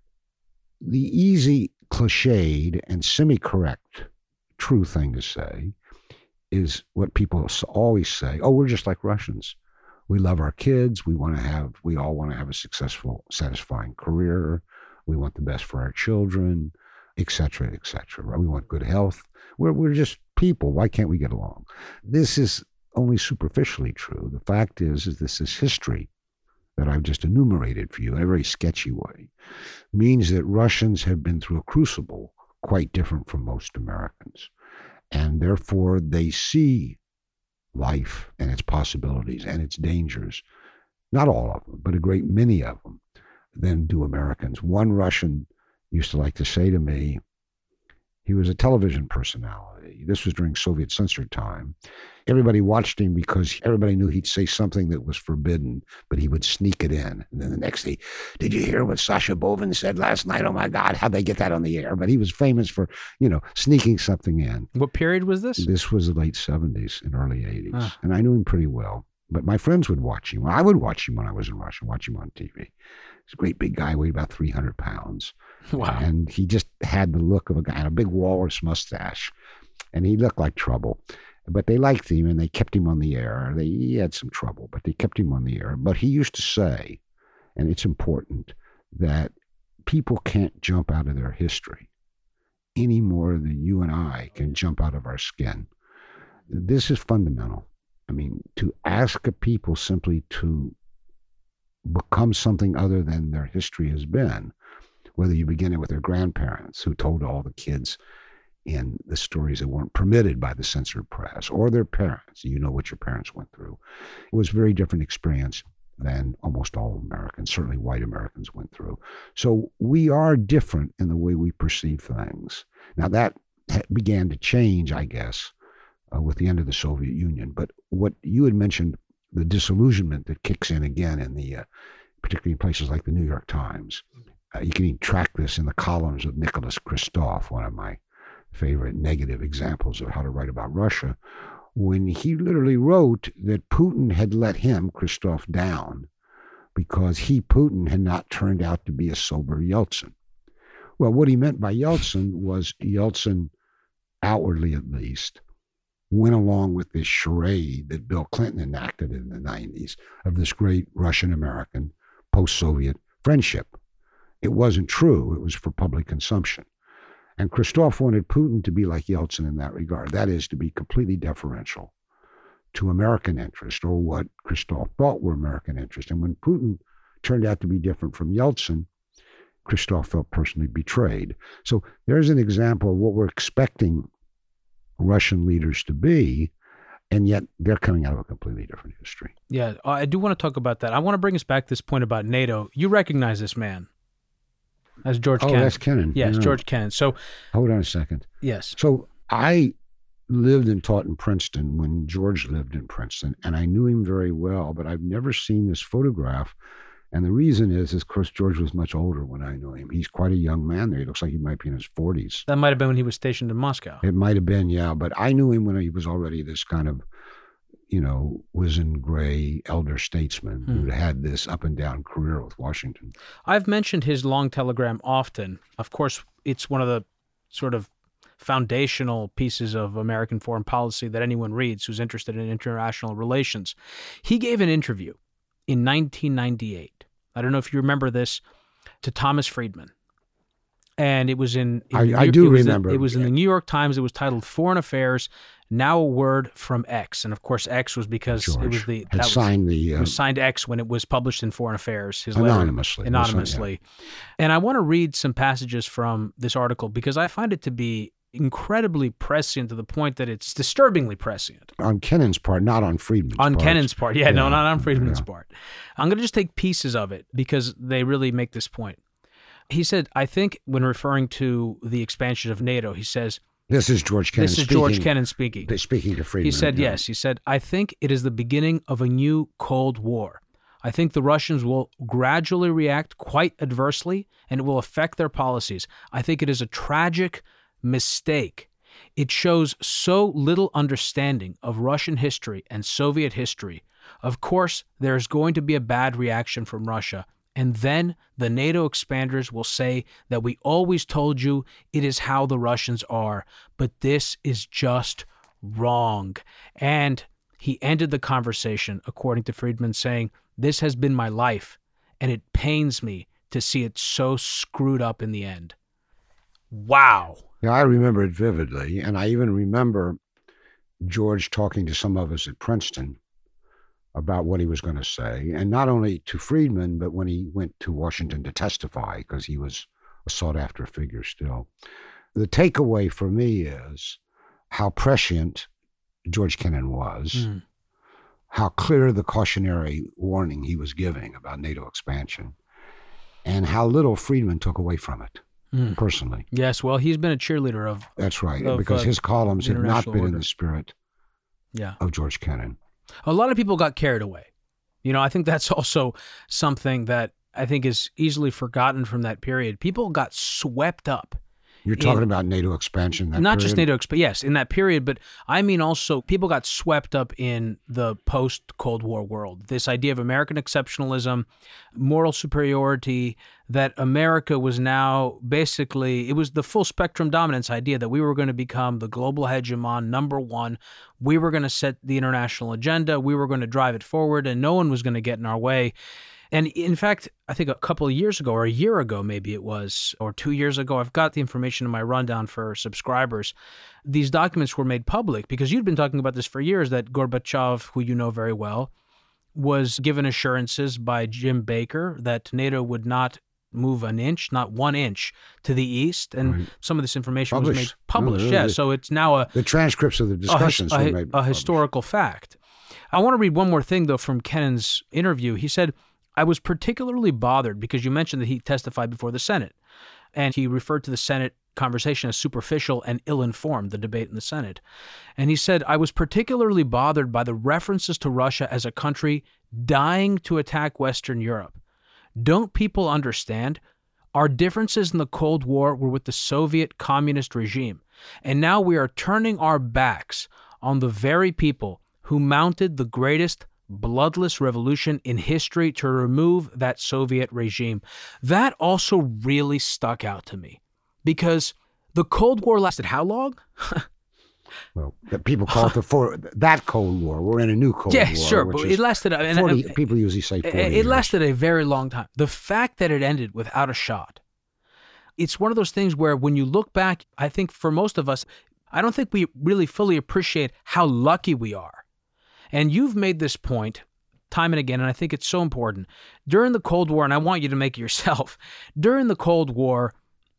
The easy, cliched, and semi-correct true thing to say is what people always say, oh, we're just like Russians. We love our kids. We want to have, we all want to have a successful, satisfying career. We want the best for our children, et cetera, et cetera. We want good health. We're, we're just people. Why can't we get along? This is only superficially true. The fact is, is this is history that I've just enumerated for you in a very sketchy way, means that Russians have been through a crucible quite different from most Americans. And therefore, they see life and its possibilities and its dangers, not all of them, but a great many of them, than do Americans. One Russian used to like to say to me, he was a television personality. This was during Soviet censored time. Everybody watched him because everybody knew he'd say something that was forbidden, but he would sneak it in. And then the next day, did you hear what Sasha Bovin said last night? Oh my God, how'd they get that on the air? But he was famous for, you know, sneaking something in. What period was this? This was the late seventies and early eighties. Ah. And I knew him pretty well. But my friends would watch him. I would watch him when I was in Russia, watch him on T V. He's a great big guy, weighed about three hundred pounds. Wow. And he just had the look of a guy, and a big walrus mustache. And he looked like trouble. But they liked him, and they kept him on the air. They, he had some trouble, but they kept him on the air. But he used to say, and it's important, that people can't jump out of their history any more than you and I can jump out of our skin. This is fundamental. I mean, to ask a people simply to become something other than their history has been, whether you begin it with their grandparents who told all the kids in the stories that weren't permitted by the censored press, or their parents, you know what your parents went through. It was a very different experience than almost all Americans, certainly white Americans, went through. So we are different in the way we perceive things. Now that began to change, I guess, uh, with the end of the Soviet Union. But what you had mentioned, the disillusionment that kicks in again in the, uh, particularly in places like the New York Times. Uh, you can even track this in the columns of Nicholas Kristof, one of my favorite negative examples of how to write about Russia, when he literally wrote that Putin had let him, Kristof, down because he, Putin, had not turned out to be a sober Yeltsin. Well, what he meant by Yeltsin was Yeltsin, outwardly at least, went along with this charade that Bill Clinton enacted in the nineties of this great Russian-American post-Soviet friendship. It wasn't true. It was for public consumption. And Kristof wanted Putin to be like Yeltsin in that regard. That is, to be completely deferential to American interest, or what Kristof thought were American interest. And when Putin turned out to be different from Yeltsin, Kristof felt personally betrayed. So there's an example of what we're expecting Russian leaders to be, and yet they're coming out of a completely different history. Yeah, I do want to talk about that. I want to bring us back to this point about NATO. You recognize this man as George oh, Kennan. Oh, that's Kennan. Yes, yeah. George Kennan. So, hold on a second. Yes. So I lived and taught in Princeton when George lived in Princeton, and I knew him very well, but I've never seen this photograph. And the reason is, is, of course, George was much older when I knew him. He's quite a young man there. He looks like he might be in his forties. That might have been when he was stationed in Moscow. It might have been, yeah. But I knew him when he was already this kind of, you know, wizen-gray elder statesman hmm. who had this up-and-down career with Washington. I've mentioned his long telegram often. Of course, it's one of the sort of foundational pieces of American foreign policy that anyone reads who's interested in international relations. He gave an interview in nineteen ninety-eight. I don't know if you remember this, to Thomas Friedman. And it was in... in I, New, I do it was remember. In, it was in the New York Times. It was titled Foreign Affairs, Now a Word from X. And of course, X was because George it was the... had that signed was, the... Uh, it was signed X when it was published in Foreign Affairs. His anonymously. Letter, anonymously. Yeah. And I want to read some passages from this article because I find it to be incredibly prescient, to the point that it's disturbingly prescient. On Kennan's part, not on Friedman's on part. On Kennan's part. Yeah, yeah, no, not on Friedman's yeah. part. I'm going to just take pieces of it because they really make this point. He said, I think when referring to the expansion of NATO, he says... This is George Kennan This is speaking, George Kennan speaking. Speaking to Friedman. He said, yeah. yes. He said, I think it is the beginning of a new Cold War. I think the Russians will gradually react quite adversely, and it will affect their policies. I think it is a tragic mistake. It shows so little understanding of Russian history and Soviet history. Of course, there's going to be a bad reaction from Russia, and then the NATO expanders will say that we always told you it is how the Russians are, but this is just wrong. And he ended the conversation, according to Friedman, saying, "This has been my life, and it pains me to see it so screwed up in the end." Wow. Yeah, I remember it vividly, and I even remember George talking to some of us at Princeton about what he was going to say, and not only to Friedman, but when he went to Washington to testify, because he was a sought-after figure still. The takeaway for me is how prescient George Kennan was, mm. how clear the cautionary warning he was giving about NATO expansion, and how little Friedman took away from it. Mm. Personally. Yes, well, he's been a cheerleader of That's right, of, because uh, his columns have not been order. in the spirit yeah. of George Kennan. A lot of people got carried away. You know, I think that's also something that I think is easily forgotten from that period. People got swept up. You're talking in, about NATO expansion, that Not period? just NATO expansion, yes, in that period, but I mean also people got swept up in the post-Cold War world. This idea of American exceptionalism, moral superiority, that America was now basically, it was the full spectrum dominance idea that we were going to become the global hegemon, number one. We were going to set the international agenda. We were going to drive it forward, and no one was going to get in our way. And in fact, I think a couple of years ago, or a year ago maybe it was, or two years ago, I've got the information in my rundown for subscribers. These documents were made public because you'd been talking about this for years, that Gorbachev, who you know very well, was given assurances by Jim Baker that NATO would not move an inch, not one inch, to the east. And right. some of this information published. was made published. No, no, yeah, the, so it's now a... The transcripts of the discussions a, were a, made a historical fact. I want to read one more thing, though, from Kennan's interview. He said, "I was particularly bothered because you mentioned that he testified before the Senate, and he referred to the Senate conversation as superficial and ill-informed, the debate in the Senate. And he said, I was particularly bothered by the references to Russia as a country dying to attack Western Europe. Don't people understand? Our differences in the Cold War were with the Soviet communist regime, and now we are turning our backs on the very people who mounted the greatest bloodless revolution in history to remove that Soviet regime." That also really stuck out to me because the Cold War lasted how long? Well, people call it the for that Cold War. We're in a new Cold yeah, War. Yeah, sure, but it lasted. And, forty, and, people usually say forty It years. lasted a very long time. The fact that it ended without a shot, it's one of those things where when you look back, I think for most of us, I don't think we really fully appreciate how lucky we are. And you've made this point time and again, and I think it's so important. During the Cold War, and I want you to make it yourself, during the Cold War,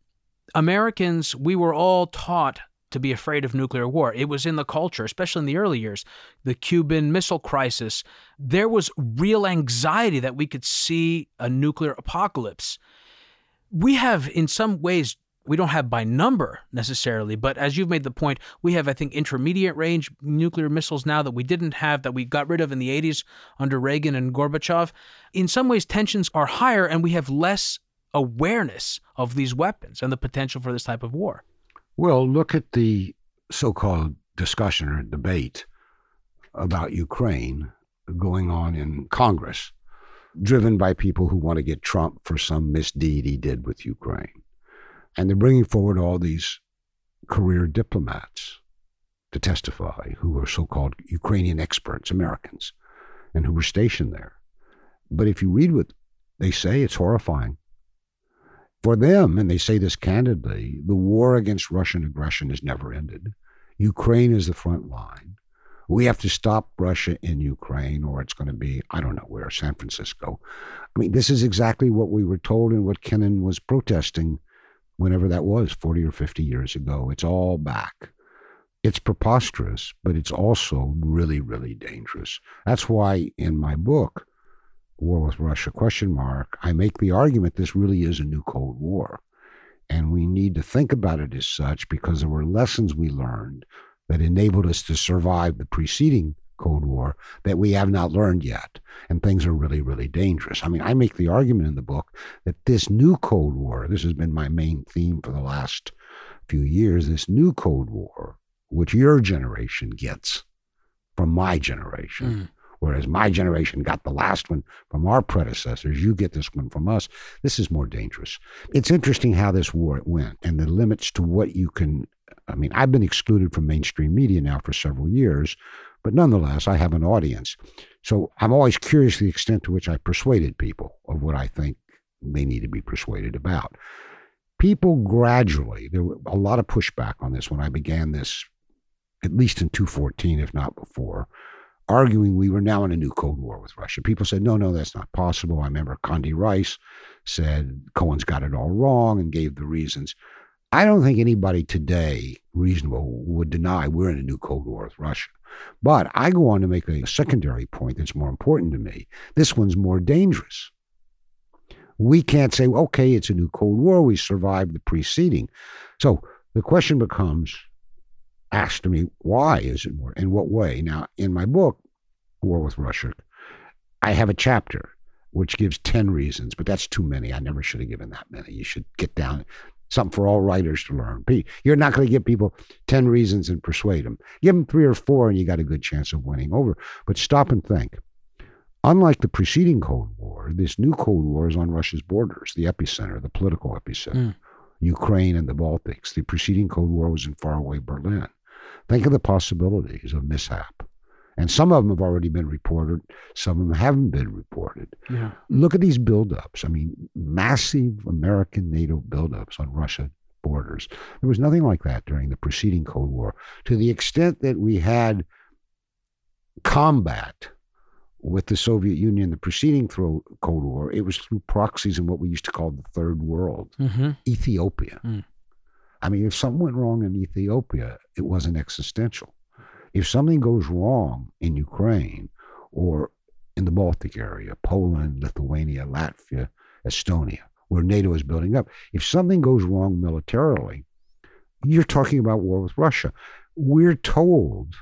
Americans, we were all taught to be afraid of nuclear war. It was in the culture, especially in the early years. The Cuban Missile Crisis, there was real anxiety that we could see a nuclear apocalypse. We have, in some ways, we don't have by number necessarily, but as you've made the point, we have, I think, intermediate range nuclear missiles now that we didn't have, that we got rid of in the eighties under Reagan and Gorbachev. In some ways, tensions are higher and we have less awareness of these weapons and the potential for this type of war. Well, look at the so-called discussion or debate about Ukraine going on in Congress, driven by people who want to get Trump for some misdeed he did with Ukraine. And they're bringing forward all these career diplomats to testify who are so-called Ukrainian experts, Americans, and who were stationed there. But if you read what they say, it's horrifying. For them, and they say this candidly, the war against Russian aggression has never ended. Ukraine is the front line. We have to stop Russia in Ukraine, or it's going to be, I don't know where, San Francisco. I mean, this is exactly what we were told and what Kennan was protesting whenever that was, forty or fifty years ago. It's all back. It's preposterous, but it's also really, really dangerous. That's why in my book, War with Russia, question mark, I make the argument this really is a new Cold War. And we need to think about it as such because there were lessons we learned that enabled us to survive the preceding Cold War that we have not learned yet. And things are really, really dangerous. I mean, I make the argument in the book that this new Cold War, this has been my main theme for the last few years, this new Cold War, which your generation gets from my generation, mm. whereas my generation got the last one from our predecessors, you get this one from us. This is more dangerous. It's interesting how this war went and the limits to what you can. I mean, I've been excluded from mainstream media now for several years, but nonetheless, I have an audience. So I'm always curious the extent to which I persuaded people of what I think they need to be persuaded about. People gradually, there were a lot of pushback on this when I began this, at least in two fourteen, if not before, arguing we were now in a new Cold War with Russia. People said, no, no, that's not possible. I remember Condi Rice said Cohen's got it all wrong and gave the reasons. I don't think anybody today reasonable would deny we're in a new Cold War with Russia. But I go on to make a secondary point that's more important to me. This one's more dangerous. We can't say, okay, it's a new Cold War. We survived the preceding. So the question becomes, asked to me, why is it more? In what way? Now, in my book, War with Russia, I have a chapter which gives ten reasons, but that's too many. I never should have given that many. You should get down. Something for all writers to learn. You're not going to give people ten reasons and persuade them. Give them three or four and you got a good chance of winning over. But stop and think. Unlike the preceding Cold War, this new Cold War is on Russia's borders, the epicenter, the political epicenter, mm. Ukraine and the Baltics. The preceding Cold War was in faraway Berlin. Think of the possibilities of mishap. And some of them have already been reported. Some of them haven't been reported. Yeah. Look at these buildups. I mean, massive American NATO buildups on Russian borders. There was nothing like that during the preceding Cold War. To the extent that we had combat with the Soviet Union, the preceding Cold War, it was through proxies in what we used to call the Third World, mm-hmm. Ethiopia. Mm. I mean, if something went wrong in Ethiopia, it wasn't existential. If something goes wrong in Ukraine or in the Baltic area, Poland, Lithuania, Latvia, Estonia, where NATO is building up, if something goes wrong militarily, you're talking about war with Russia. We're told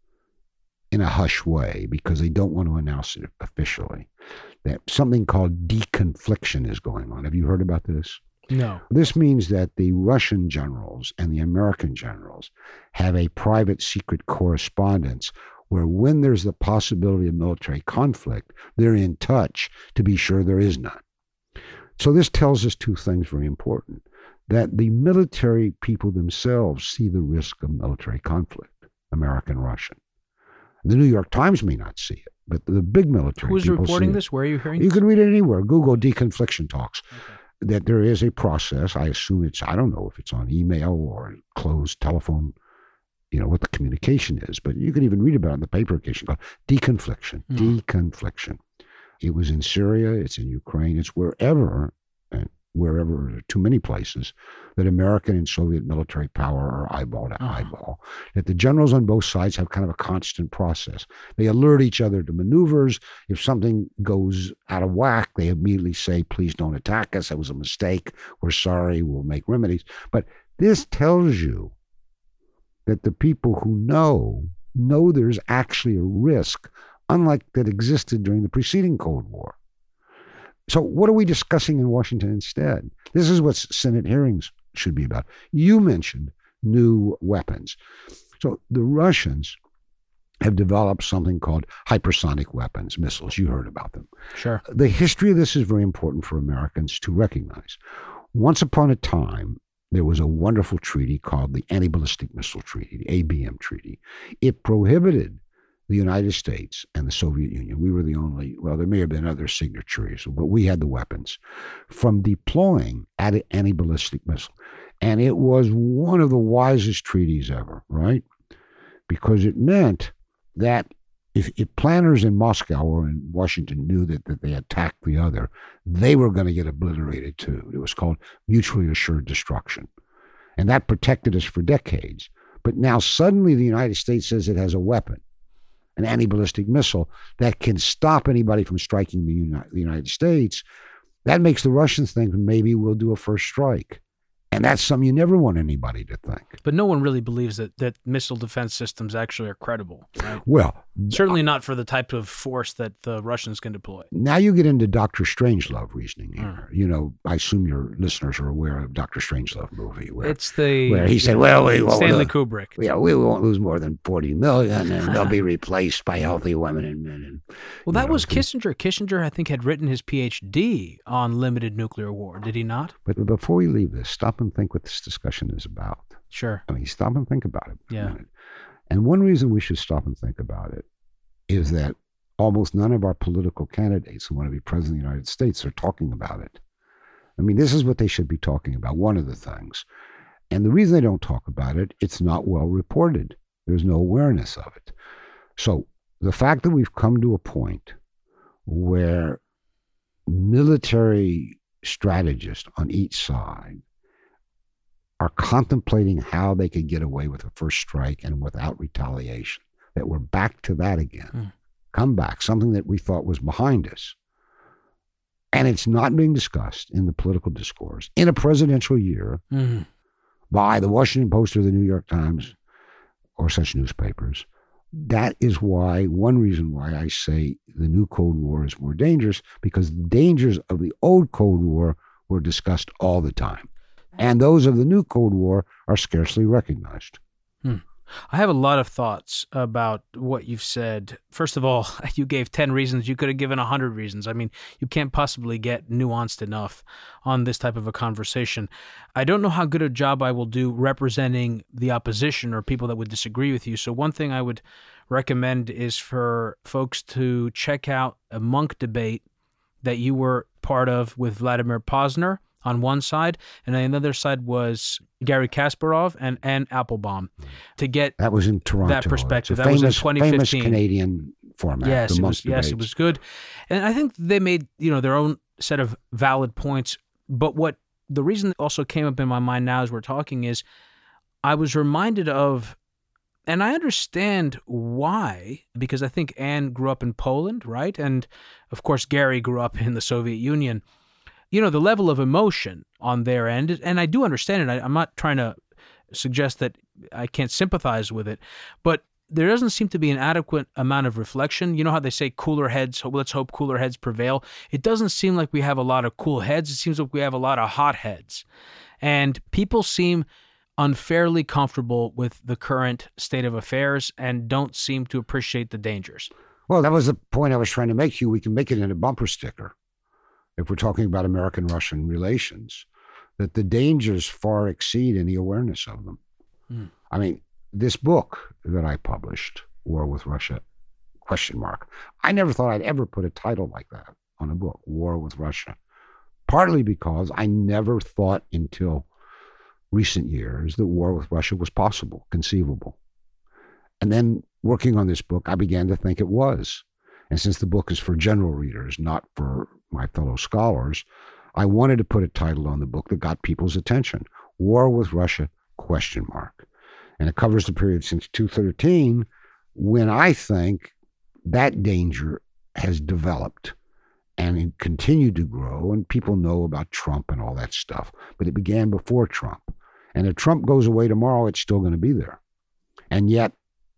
in a hush way, because they don't want to announce it officially, that something called deconfliction is going on. Have you heard about this? No. This means that the Russian generals and the American generals have a private secret correspondence where when there's the possibility of military conflict, they're in touch to be sure there is none. So this tells us two things very important, that the military people themselves see the risk of military conflict, American, Russian. The New York Times may not see it, but the big military Who's people reporting see this? it. Where are you hearing You this? can read it anywhere. Google deconfliction talks. Okay. That there is a process. I assume it's, I don't know if it's on email or closed telephone, you know, what the communication is, but you can even read about it in the paper occasion called deconfliction, mm. deconfliction. It was in Syria, it's in Ukraine, it's wherever, and wherever, too many places, that American and Soviet military power are eyeball to uh-huh. eyeball. That the generals on both sides have kind of a constant process. They alert each other to maneuvers. If something goes out of whack, they immediately say, please don't attack us. That was a mistake. We're sorry. We'll make remedies. But this tells you that the people who know, know there's actually a risk, unlike that existed during the preceding Cold War. So what are we discussing in Washington instead? This is what Senate hearings should be about. You mentioned new weapons. So the Russians have developed something called hypersonic weapons, missiles. You heard about them. Sure. The history of this is very important for Americans to recognize. Once upon a time, there was a wonderful treaty called the Anti-Ballistic Missile Treaty, the A B M Treaty. It prohibited the United States and the Soviet Union, we were the only, well, there may have been other signatories, but we had the weapons, from deploying an anti-ballistic missile. And it was one of the wisest treaties ever, right? Because it meant that if, if planners in Moscow or in Washington knew that, that they attacked the other, they were going to get obliterated too. It was called mutually assured destruction. And that protected us for decades. But now suddenly the United States says it has a weapon, an anti-ballistic missile that can stop anybody from striking the, Uni- the United States. That makes the Russians think maybe we'll do a first strike. And that's something you never want anybody to think. But no one really believes that, that missile defense systems actually are credible, right? Well, certainly not for the type of force that the Russians can deploy. Now you get into Doctor Strangelove reasoning here. Mm. You know, I assume your listeners are aware of Doctor Strangelove movie. Where, it's the where he said, well, we won't Stanley lose, Kubrick. Yeah, we won't lose more than forty million, and they'll be replaced by healthy women and men. And, well, that know, was Kissinger. Kissinger, I think, had written his P H D on limited nuclear war. Did he not? But before we leave this, stop and think what this discussion is about. Sure. I mean, stop and think about it for yeah. a minute. And one reason we should stop and think about it is that almost none of our political candidates who want to be president of the United States are talking about it. I mean, this is what they should be talking about, one of the things. And the reason they don't talk about it, it's not well reported. There's no awareness of it. So the fact that we've come to a point where military strategists on each side are contemplating how they could get away with a first strike and without retaliation, that we're back to that again. Mm. Come back, something that we thought was behind us. And it's not being discussed in the political discourse in a presidential year mm. by the Washington Post or the New York Times or such newspapers. That is why, one reason why I say the new Cold War is more dangerous, because the dangers of the old Cold War were discussed all the time. And those of the new Cold War are scarcely recognized. Hmm. I have a lot of thoughts about what you've said. First of all, you gave ten reasons. You could have given one hundred reasons. I mean, you can't possibly get nuanced enough on this type of a conversation. I don't know how good a job I will do representing the opposition or people that would disagree with you. So one thing I would recommend is for folks to check out a Munk debate that you were part of with Vladimir Posner on one side, and on the other side was Gary Kasparov and Anne Applebaum, to get that was in Toronto. That perspective. That famous, was in twenty fifteen. Famous Canadian format. Yes, the it Munk was. Yes, it was good, and I think they made you know their own set of valid points. But what the reason that also came up in my mind now as we're talking is, I was reminded of, and I understand why, because I think Anne grew up in Poland, right, and of course Gary grew up in the Soviet Union. You know, the level of emotion on their end, and I do understand it. I, I'm not trying to suggest that I can't sympathize with it, but there doesn't seem to be an adequate amount of reflection. You know how they say cooler heads, let's hope cooler heads prevail. It doesn't seem like we have a lot of cool heads. It seems like we have a lot of hot heads. And people seem unfairly comfortable with the current state of affairs and don't seem to appreciate the dangers. Well, that was the point I was trying to make, Hugh. We can make it in a bumper sticker. If we're talking about American-Russian relations, that the dangers far exceed any awareness of them. Mm. I mean, this book that I published, War with Russia, question mark, I never thought I'd ever put a title like that on a book, War with Russia, partly because I never thought until recent years that war with Russia was possible, conceivable. And then working on this book, I began to think it was. And since the book is for general readers, not for my fellow scholars, I wanted to put a title on the book that got people's attention. War with Russia, question mark. And it covers the period since two thousand thirteen, when I think that danger has developed and it continued to grow, and people know about Trump and all that stuff. But it began before Trump. And if Trump goes away tomorrow, it's still going to be there. And yet,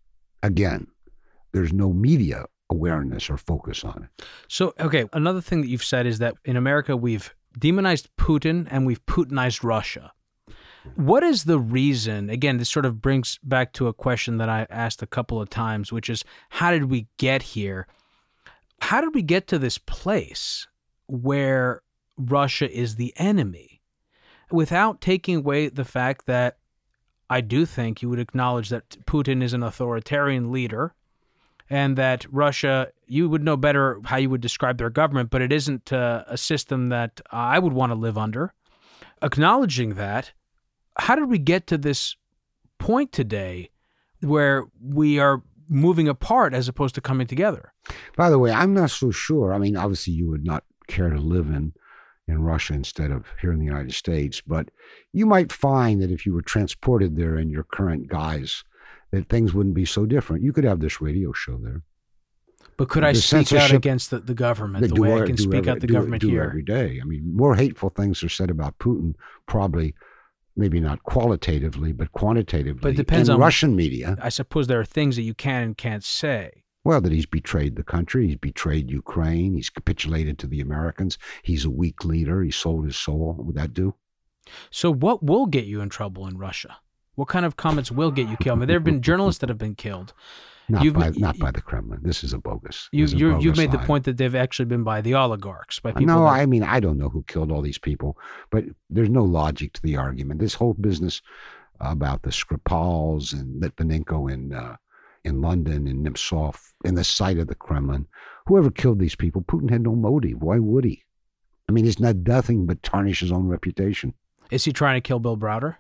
again, there's no media awareness or focus on it. So, okay, another thing that you've said is that in America, we've demonized Putin and we've Putinized Russia. What is the reason? Again, this sort of brings back to a question that I asked a couple of times, which is, how did we get here? How did we get to this place where Russia is the enemy? Without taking away the fact that I do think you would acknowledge that Putin is an authoritarian leader, and that Russia, you would know better how you would describe their government, but it isn't uh, a system that I would want to live under. Acknowledging that, how did we get to this point today where we are moving apart as opposed to coming together? By the way, I'm not so sure. I mean, obviously you would not care to live in, in Russia instead of here in the United States, but you might find that if you were transported there in your current guise, that things wouldn't be so different. You could have this radio show there. But could I the speak out against the, the government the way do, I can speak every, out the do, government do here? Every day. I mean, more hateful things are said about Putin probably maybe not qualitatively, but quantitatively. But it depends in on Russian media. I suppose there are things that you can and can't say. Well, that he's betrayed the country, he's betrayed Ukraine, he's capitulated to the Americans, he's a weak leader, he sold his soul. What would that do? So what will get you in trouble in Russia? What kind of comments will get you killed? I mean, there have been journalists that have been killed. Not You've, by not by the Kremlin. This is a bogus. You, a you're, bogus you've made lie. the point that they've actually been by the oligarchs, by people. No, that, I mean, I don't know who killed all these people, but there's no logic to the argument. This whole business about the Skripals and Litvinenko in uh, in London and Nemtsov in the site of the Kremlin, whoever killed these people, Putin had no motive. Why would he? I mean, it's not nothing but tarnish his own reputation. Is he trying to kill Bill Browder?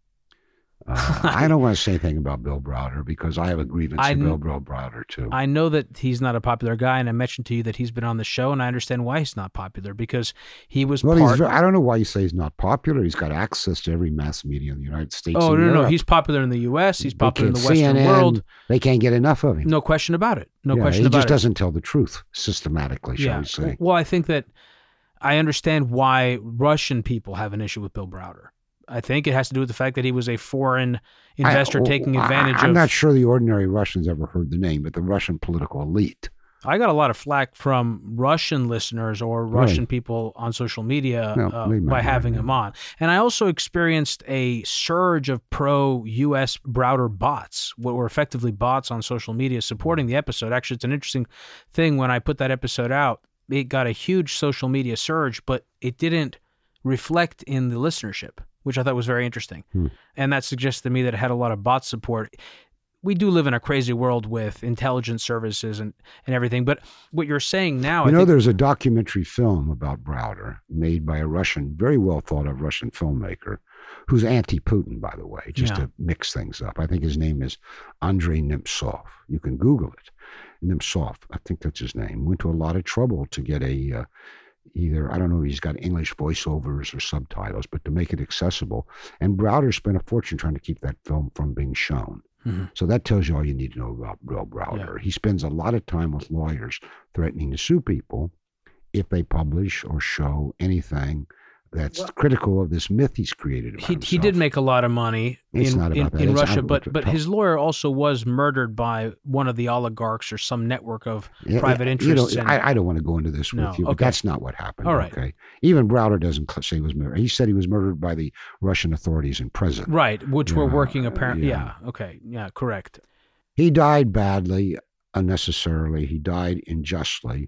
Uh, I don't want to say anything about Bill Browder because I have a grievance I, with Bill, Bill Browder, too. I know that he's not a popular guy, and I mentioned to you that he's been on the show, and I understand why he's not popular, because he was well, part... He's, I don't know why you say he's not popular. He's got access to every mass media in the United States Oh, and no, no, Europe. no. He's popular in the U S. He's They popular in the can't- Western C N N, world. They can't get enough of him. No question about it. No Yeah, question he about just it. doesn't tell the truth systematically, shall we say. Well, I think that I understand why Russian people have an issue with Bill Browder. I think it has to do with the fact that he was a foreign investor I, taking advantage I, I'm of... not sure the ordinary Russians ever heard the name, but the Russian political elite. I got a lot of flack from Russian listeners or Russian Right. people on social media No, uh, they might by not, having yeah. him on. And I also experienced a surge of pro-U S Browder bots, what were effectively bots on social media supporting the episode. Actually, it's an interesting thing. When I put that episode out, it got a huge social media surge, but it didn't reflect in the listenership, which I thought was very interesting. Hmm. And that suggests to me that it had a lot of bot support. We do live in a crazy world with intelligence services and, and everything. But what you're saying now... You I know, think, there's a documentary film about Browder made by a Russian, very well thought of Russian filmmaker, who's anti-Putin, by the way, just Yeah. to mix things up. I think his name is Andrei Nemtsov. You can Google it. Nemtsov, I think that's his name, went to a lot of trouble to get a... Uh, either, I don't know if he's got English voiceovers or subtitles, but to make it accessible. And Browder spent a fortune trying to keep that film from being shown. Mm-hmm. So that tells you all you need to know about Bill Browder. Yeah. He spends a lot of time with lawyers threatening to sue people if they publish or show anything that's Well, critical of this myth he's created about he himself. he did make a lot of money It's in, not in, about that. in It's Russia, out- but but his lawyer also was murdered by one of the oligarchs or some network of Yeah, private yeah, interests. You know, and- I, I don't want to go into this No, with you, but okay. that's not what happened. All right. Okay. Even Browder doesn't cl- say he was murdered. He said he was murdered by the Russian authorities in prison. right, which were Yeah, working apparently. yeah. Yeah. Okay. Yeah. Correct. He died badly, unnecessarily. He died unjustly.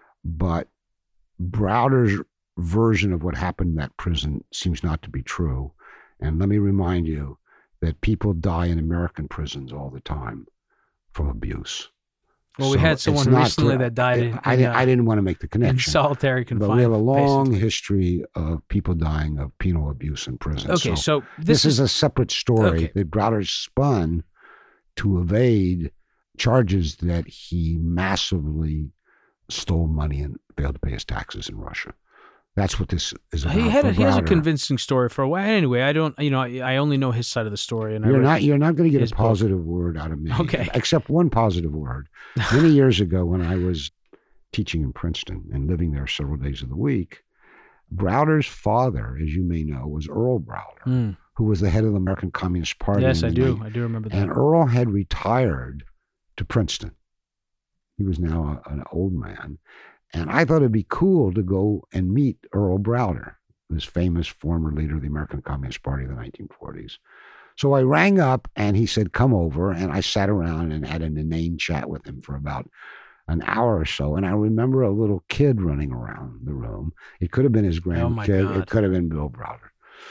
But Browder's version of what happened in that prison seems not to be true. And let me remind you that people die in American prisons all the time from abuse. Well, we So had someone it's not recently cor- that died in, I, in, didn't, uh, I didn't want to make the in connection. solitary But confinement. we have a long basically. history of people dying of penal abuse in prison. Okay, so, so this, this, is, a separate story okay. that Browder spun to evade charges that he massively stole money and failed to pay his taxes in Russia. That's what this is about. He had for a, he has a Browder. convincing story for a while. Anyway, I don't, you know, I, I only know his side of the story, and I You're read- not. You're not going to get his a book. positive word out of me. Okay. Except one positive word. Many years ago, when I was teaching in Princeton and living there several days of the week, Browder's father, as you may know, was Earl Browder, Mm. who was the head of the American Communist Party. Yes, in I the do. night- I do remember that. And Earl had retired to Princeton. He was now a, an old man. And I thought it'd be cool to go and meet Earl Browder, this famous former leader of the American Communist Party in the nineteen forties. So I rang up and he said, come over. And I sat around and had an inane chat with him for about an hour or so. And I remember a little kid running around the room. It could have been his Oh, my grandkid. God. It could have been Bill Browder.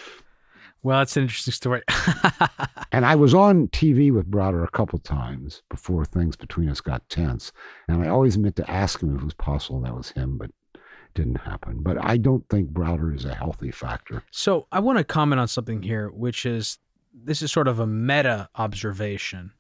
Well, that's an interesting story. And I was on T V with Browder a couple times before things between us got tense. And I always meant to ask him if it was possible that was him, but it didn't happen. But I don't think Browder is a healthy factor. So I want to comment on something here, which is, this is sort of a meta observation.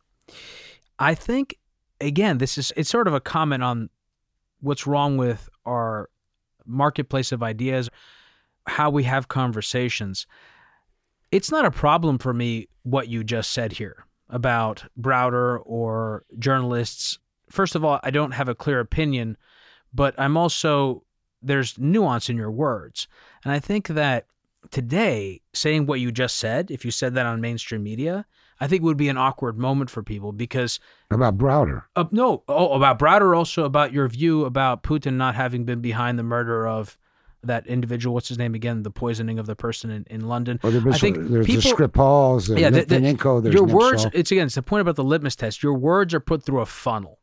I think, again, this is, it's sort of a comment on what's wrong with our marketplace of ideas, how we have conversations. It's not a problem for me what you just said here about Browder or journalists. First of all, I don't have a clear opinion, but I'm also, there's nuance in your words. And I think that today, saying what you just said, if you said that on mainstream media, I think it would be an awkward moment for people because... About Browder. Uh, no, oh, about Browder, also about your view about Putin not having been behind the murder of that individual, what's his name again, the poisoning of the person in, in London. Well, there was, I think there's people, the Skripals, the yeah, the, the, Litvinenko, there's your Nemtsov. words, it's again, it's the point about the litmus test. Your words are put through a funnel.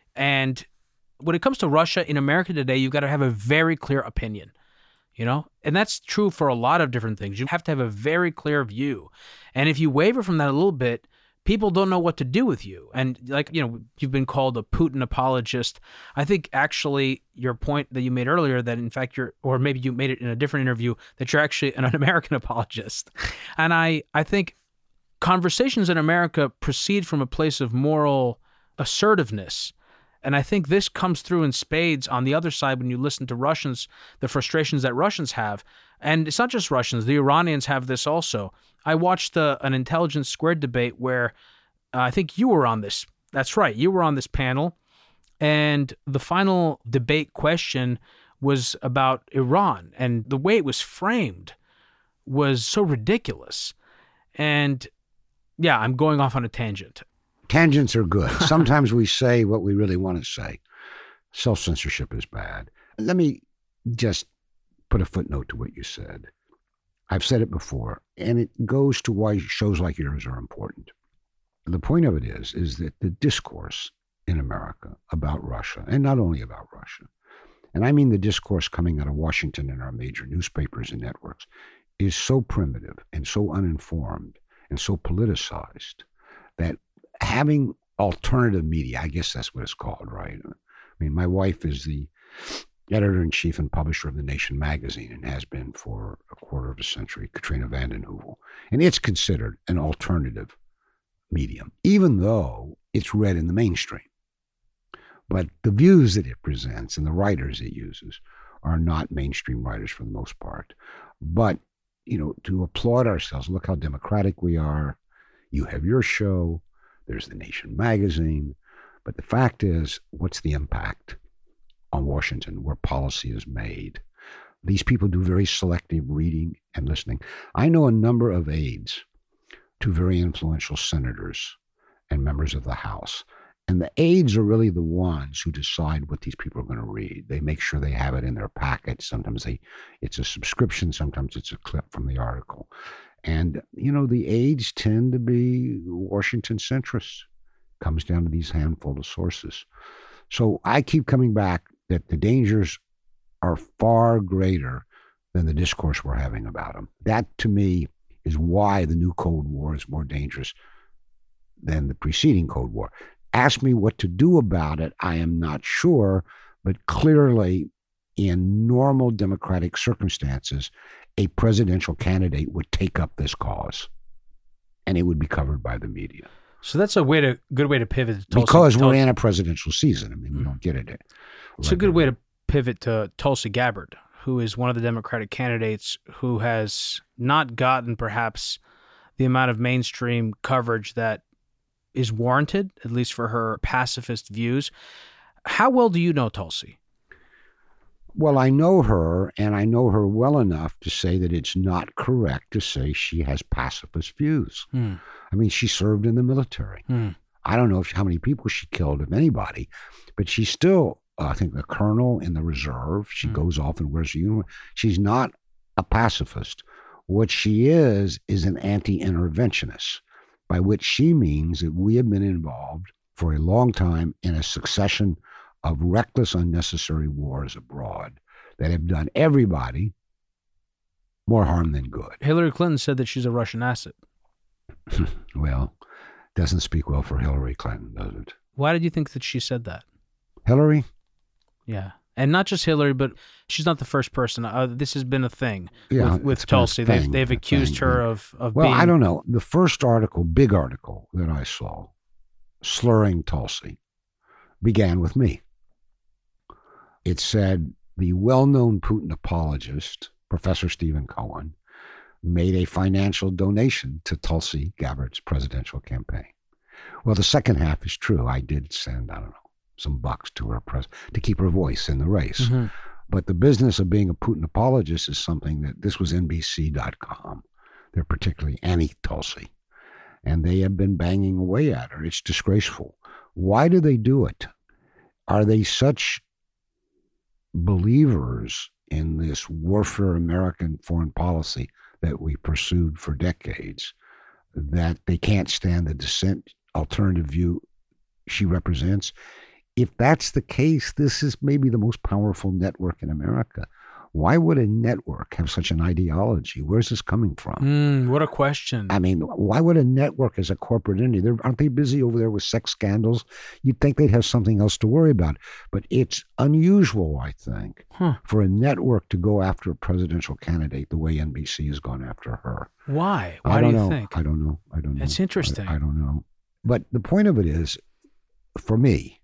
And when it comes to Russia, in America today, you've got to have a very clear opinion, you know? And that's true for a lot of different things. You have to have a very clear view. And if you waver from that a little bit, people don't know what to do with you. And like, you know, you've been called a Putin apologist. I think actually your point that you made earlier that in fact you're, or maybe you made it in a different interview, that you're actually an American apologist. And I, I think conversations in America proceed from a place of moral assertiveness. And I think this comes through in spades on the other side when you listen to Russians, the frustrations that Russians have. And it's not just Russians, the Iranians have this also. I watched uh, an Intelligence Squared debate where uh, I think you were on this. That's right, you were on this panel. And the final debate question was about Iran. And the way it was framed was so ridiculous. And yeah, I'm going off on a tangent. Tangents are good. Sometimes we say what we really want to say. Self-censorship is bad. Let me just put a footnote to what you said. I've said it before, and it goes to why shows like yours are important. The point of it is, is that the discourse in America about Russia, and not only about Russia, and I mean the discourse coming out of Washington and our major newspapers and networks, is so primitive and so uninformed and so politicized that having alternative media, I guess that's what it's called, right? I mean, my wife is the editor-in-chief and publisher of The Nation magazine and has been for a quarter of a century, Katrina vanden Heuvel. And it's considered an alternative medium, even though it's read in the mainstream. But the views that it presents and the writers it uses are not mainstream writers for the most part. But, you know, to applaud ourselves, look how democratic we are. You have your show. There's The Nation magazine. But the fact is, what's the impact on Washington where policy is made? These people do very selective reading and listening. I know a number of aides to very influential senators and members of the House. And the aides are really the ones who decide what these people are going to read. They make sure they have it in their packet. Sometimes they, it's a subscription. Sometimes it's a clip from the article. And, you know, the aides tend to be Washington centrists. Comes down to these handful of sources. So I keep coming back that the dangers are far greater than the discourse we're having about them. That, to me, is why the new Cold War is more dangerous than the preceding Cold War. Ask me what to do about it, I am not sure, but clearly in normal democratic circumstances, a presidential candidate would take up this cause, and it would be covered by the media. So that's a way to good way to pivot to Tulsi. Because we're in a presidential season. I mean, we don't get it. It's right a good now. way to pivot to Tulsi Gabbard, who is one of the Democratic candidates who has not gotten perhaps the amount of mainstream coverage that is warranted, at least for her pacifist views. How well do you know Tulsi? Well, I know her, and I know her well enough to say that it's not correct to say she has pacifist views. Hmm. I mean, she served in the military. Hmm. I don't know if, how many people she killed, if anybody, but she's still, uh, I think, a colonel in the reserve. She hmm. goes off and wears a uniform. She's not a pacifist. What she is, is an anti-interventionist, by which she means that we have been involved for a long time in a succession of reckless, unnecessary wars abroad that have done everybody more harm than good. Hillary Clinton said that she's a Russian asset. Well, doesn't speak well for Hillary Clinton, does it? Why did you think that she said that? Hillary? Yeah. And not just Hillary, but she's not the first person. Uh, this has been a thing yeah, with, with Tulsi. They've, they've accused thing, her yeah. of, of well, being... Well, I don't know. The first article, big article that I saw, slurring Tulsi, began with me. It said the well-known Putin apologist, Professor Stephen Cohen, made a financial donation to Tulsi Gabbard's presidential campaign. Well, the second half is true. I did send, I don't know, some bucks to her pres- to keep her voice in the race. Mm-hmm. But the business of being a Putin apologist is something that this was N B C dot com. They're particularly Annie Tulsi. And they have been banging away at her. It's disgraceful. Why do they do it? Are they such believers in this warfare American foreign policy that we pursued for decades that they can't stand the dissent alternative view she represents? If that's the case, this is maybe the most powerful network in America. Why would a network have such an ideology? Where's this coming from? Mm, what a question. I mean, why would a network as a corporate entity, they're, aren't they busy over there with sex scandals? You'd think they'd have something else to worry about. But it's unusual, I think, huh. for a network to go after a presidential candidate the way N B C has gone after her. Why? Why I don't do you know. think? I don't know. I don't know. It's interesting. I, I don't know. But the point of it is, for me,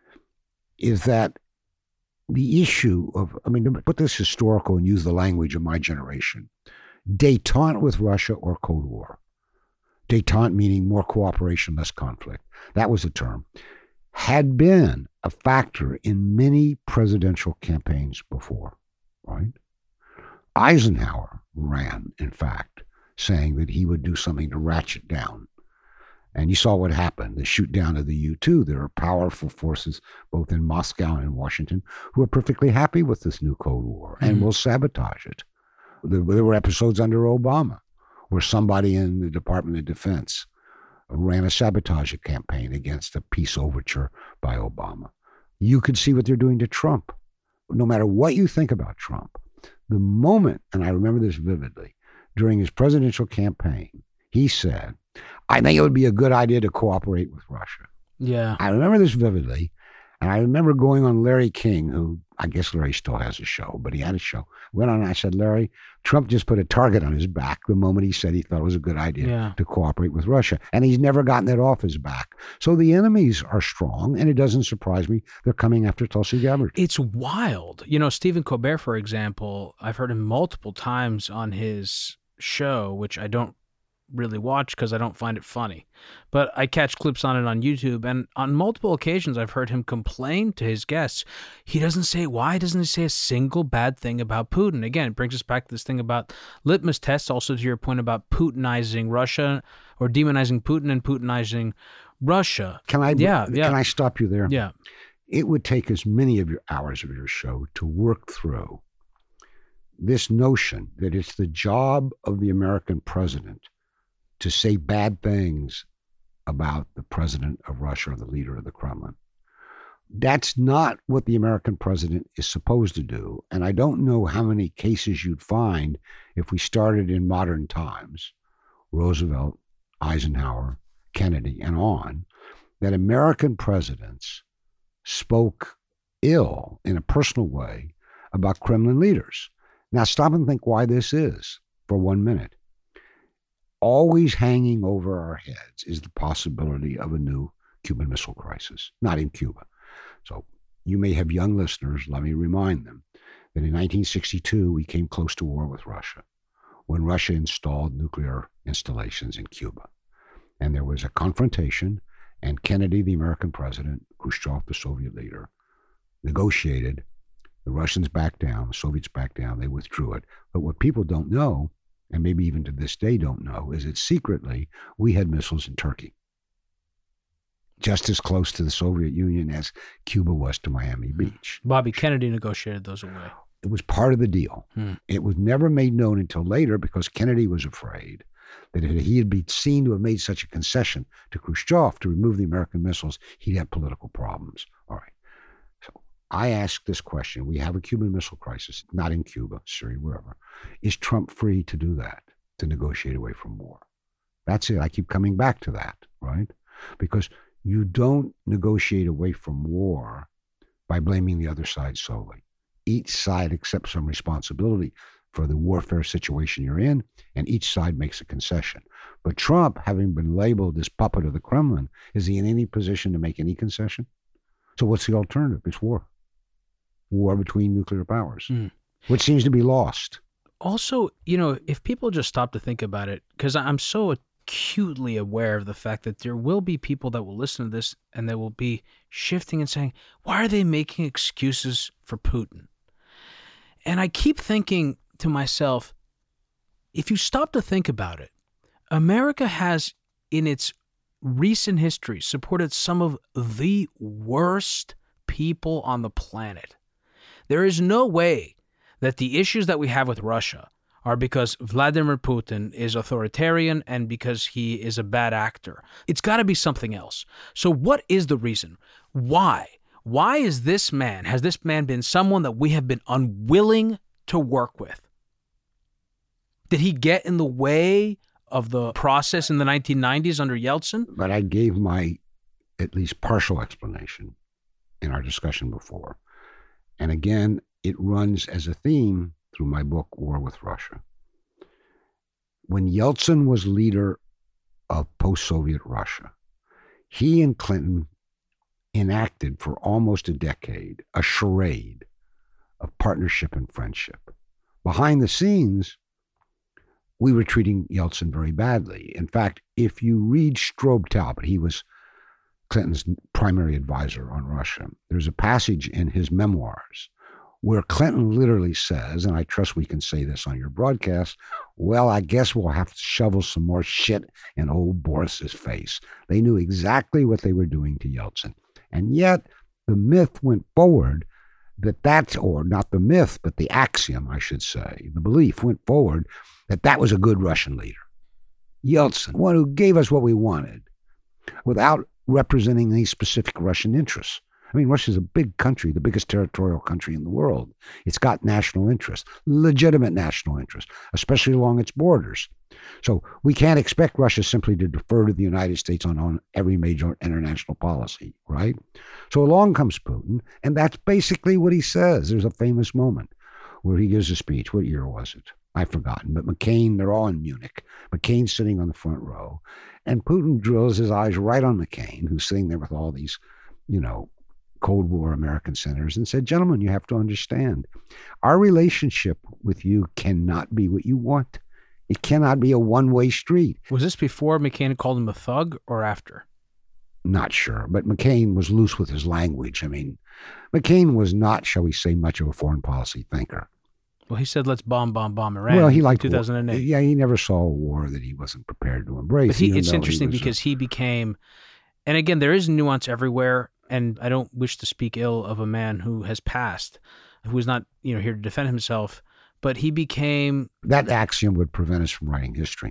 is that the issue of, I mean, to put this historical and use the language of my generation, détente with Russia or Cold War. Détente meaning more cooperation, less conflict. That was the term. Had been a factor in many presidential campaigns before, right? Eisenhower ran, in fact, saying that he would do something to ratchet down. And you saw what happened, the shoot down of the U two. There are powerful forces both in Moscow and Washington who are perfectly happy with this new Cold War and mm-hmm. will sabotage it. There, there were episodes under Obama where somebody in the Department of Defense ran a sabotage campaign against a peace overture by Obama. You could see what they're doing to Trump. No matter what you think about Trump, the moment, and I remember this vividly, during his presidential campaign, he said, I think it would be a good idea to cooperate with Russia. Yeah. I remember this vividly. And I remember going on Larry King, who I guess Larry still has a show, but he had a show. Went on and I said, Larry, Trump just put a target on his back the moment he said he thought it was a good idea yeah. to cooperate with Russia. And he's never gotten it off his back. So the enemies are strong, and it doesn't surprise me they're coming after Tulsi Gabbard. It's wild. You know, Stephen Colbert, for example, I've heard him multiple times on his show, which I don't really watch because I don't find it funny. But I catch clips on it on YouTube, and on multiple occasions I've heard him complain to his guests. He doesn't say, why doesn't he say a single bad thing about Putin? Again, it brings us back to this thing about litmus tests, also to your point about Putinizing Russia or demonizing Putin and Putinizing Russia. Can I, yeah, yeah. Can I stop you there? Yeah. It would take as many of your hours of your show to work through this notion that it's the job of the American president to say bad things about the president of Russia or the leader of the Kremlin. That's not what the American president is supposed to do. And I don't know how many cases you'd find if we started in modern times, Roosevelt, Eisenhower, Kennedy, and on, that American presidents spoke ill in a personal way about Kremlin leaders. Now stop and think why this is for one minute. Always hanging over our heads is the possibility of a new Cuban Missile Crisis, not in Cuba. So you may have young listeners, let me remind them, that in nineteen sixty-two, we came close to war with Russia when Russia installed nuclear installations in Cuba. And there was a confrontation, and Kennedy, the American president, Khrushchev, the Soviet leader, negotiated. The Russians backed down, the Soviets backed down, they withdrew it. But what people don't know, and maybe even to this day don't know, is that secretly we had missiles in Turkey, just as close to the Soviet Union as Cuba was to Miami Beach. Bobby Kennedy negotiated those away. It was part of the deal. Hmm. It was never made known until later because Kennedy was afraid that if he had been seen to have made such a concession to Khrushchev to remove the American missiles, he'd have political problems. All right. So I ask this question. We have a Cuban Missile Crisis, not in Cuba, Syria, wherever. Is Trump free to do that, to negotiate away from war? That's it. I keep coming back to that, right? Because you don't negotiate away from war by blaming the other side solely. Each side accepts some responsibility for the warfare situation you're in, and each side makes a concession. But Trump, having been labeled this puppet of the Kremlin, is he in any position to make any concession? So what's the alternative? It's war. War between nuclear powers, mm. which seems to be lost. Also, you know, if people just stop to think about it, because I'm so acutely aware of the fact that there will be people that will listen to this and they will be shifting and saying, why are they making excuses for Putin? And I keep thinking to myself, if you stop to think about it, America has, in its recent history, supported some of the worst people on the planet. There is no way that the issues that we have with Russia are because Vladimir Putin is authoritarian and because he is a bad actor. It's got to be something else. So what is the reason? Why? Why is this man, has this man been someone that we have been unwilling to work with? Did he get in the way of the process in the nineteen nineties under Yeltsin? But I gave my at least partial explanation in our discussion before. And again, it runs as a theme through my book, War with Russia. When Yeltsin was leader of post-Soviet Russia, he and Clinton enacted for almost a decade a charade of partnership and friendship. Behind the scenes, we were treating Yeltsin very badly. In fact, if you read Strobe Talbott, he was Clinton's primary advisor on Russia. There's a passage in his memoirs where Clinton literally says, and I trust we can say this on your broadcast, well, I guess we'll have to shovel some more shit in old Boris's face. They knew exactly what they were doing to Yeltsin. And yet the myth went forward that that's, or not the myth, but the axiom, I should say, the belief went forward that that was a good Russian leader. Yeltsin, one who gave us what we wanted without representing any specific Russian interests. I mean, Russia's a big country, the biggest territorial country in the world. It's got national interest, legitimate national interest, especially along its borders. So we can't expect Russia simply to defer to the United States on, on every major international policy, right? So along comes Putin, and that's basically what he says. There's a famous moment where he gives a speech. What year was it? I've forgotten. But McCain, they're all in Munich. McCain's sitting on the front row, and Putin drills his eyes right on McCain, who's sitting there with all these, you know, Cold War American senators, and said, gentlemen, you have to understand, our relationship with you cannot be what you want. It cannot be a one-way street. Was this before McCain called him a thug or after? Not sure, but McCain was loose with his language. I mean, McCain was not, shall we say, much of a foreign policy thinker. Well, he said, let's bomb, bomb, bomb Iran well, he liked in two thousand eight. War. Yeah, he never saw a war that he wasn't prepared to embrace. But he, it's interesting he was, because he became, and again, there is nuance everywhere, and I don't wish to speak ill of a man who has passed, who is not, you know, here to defend himself, but he became... That axiom would prevent us from writing history.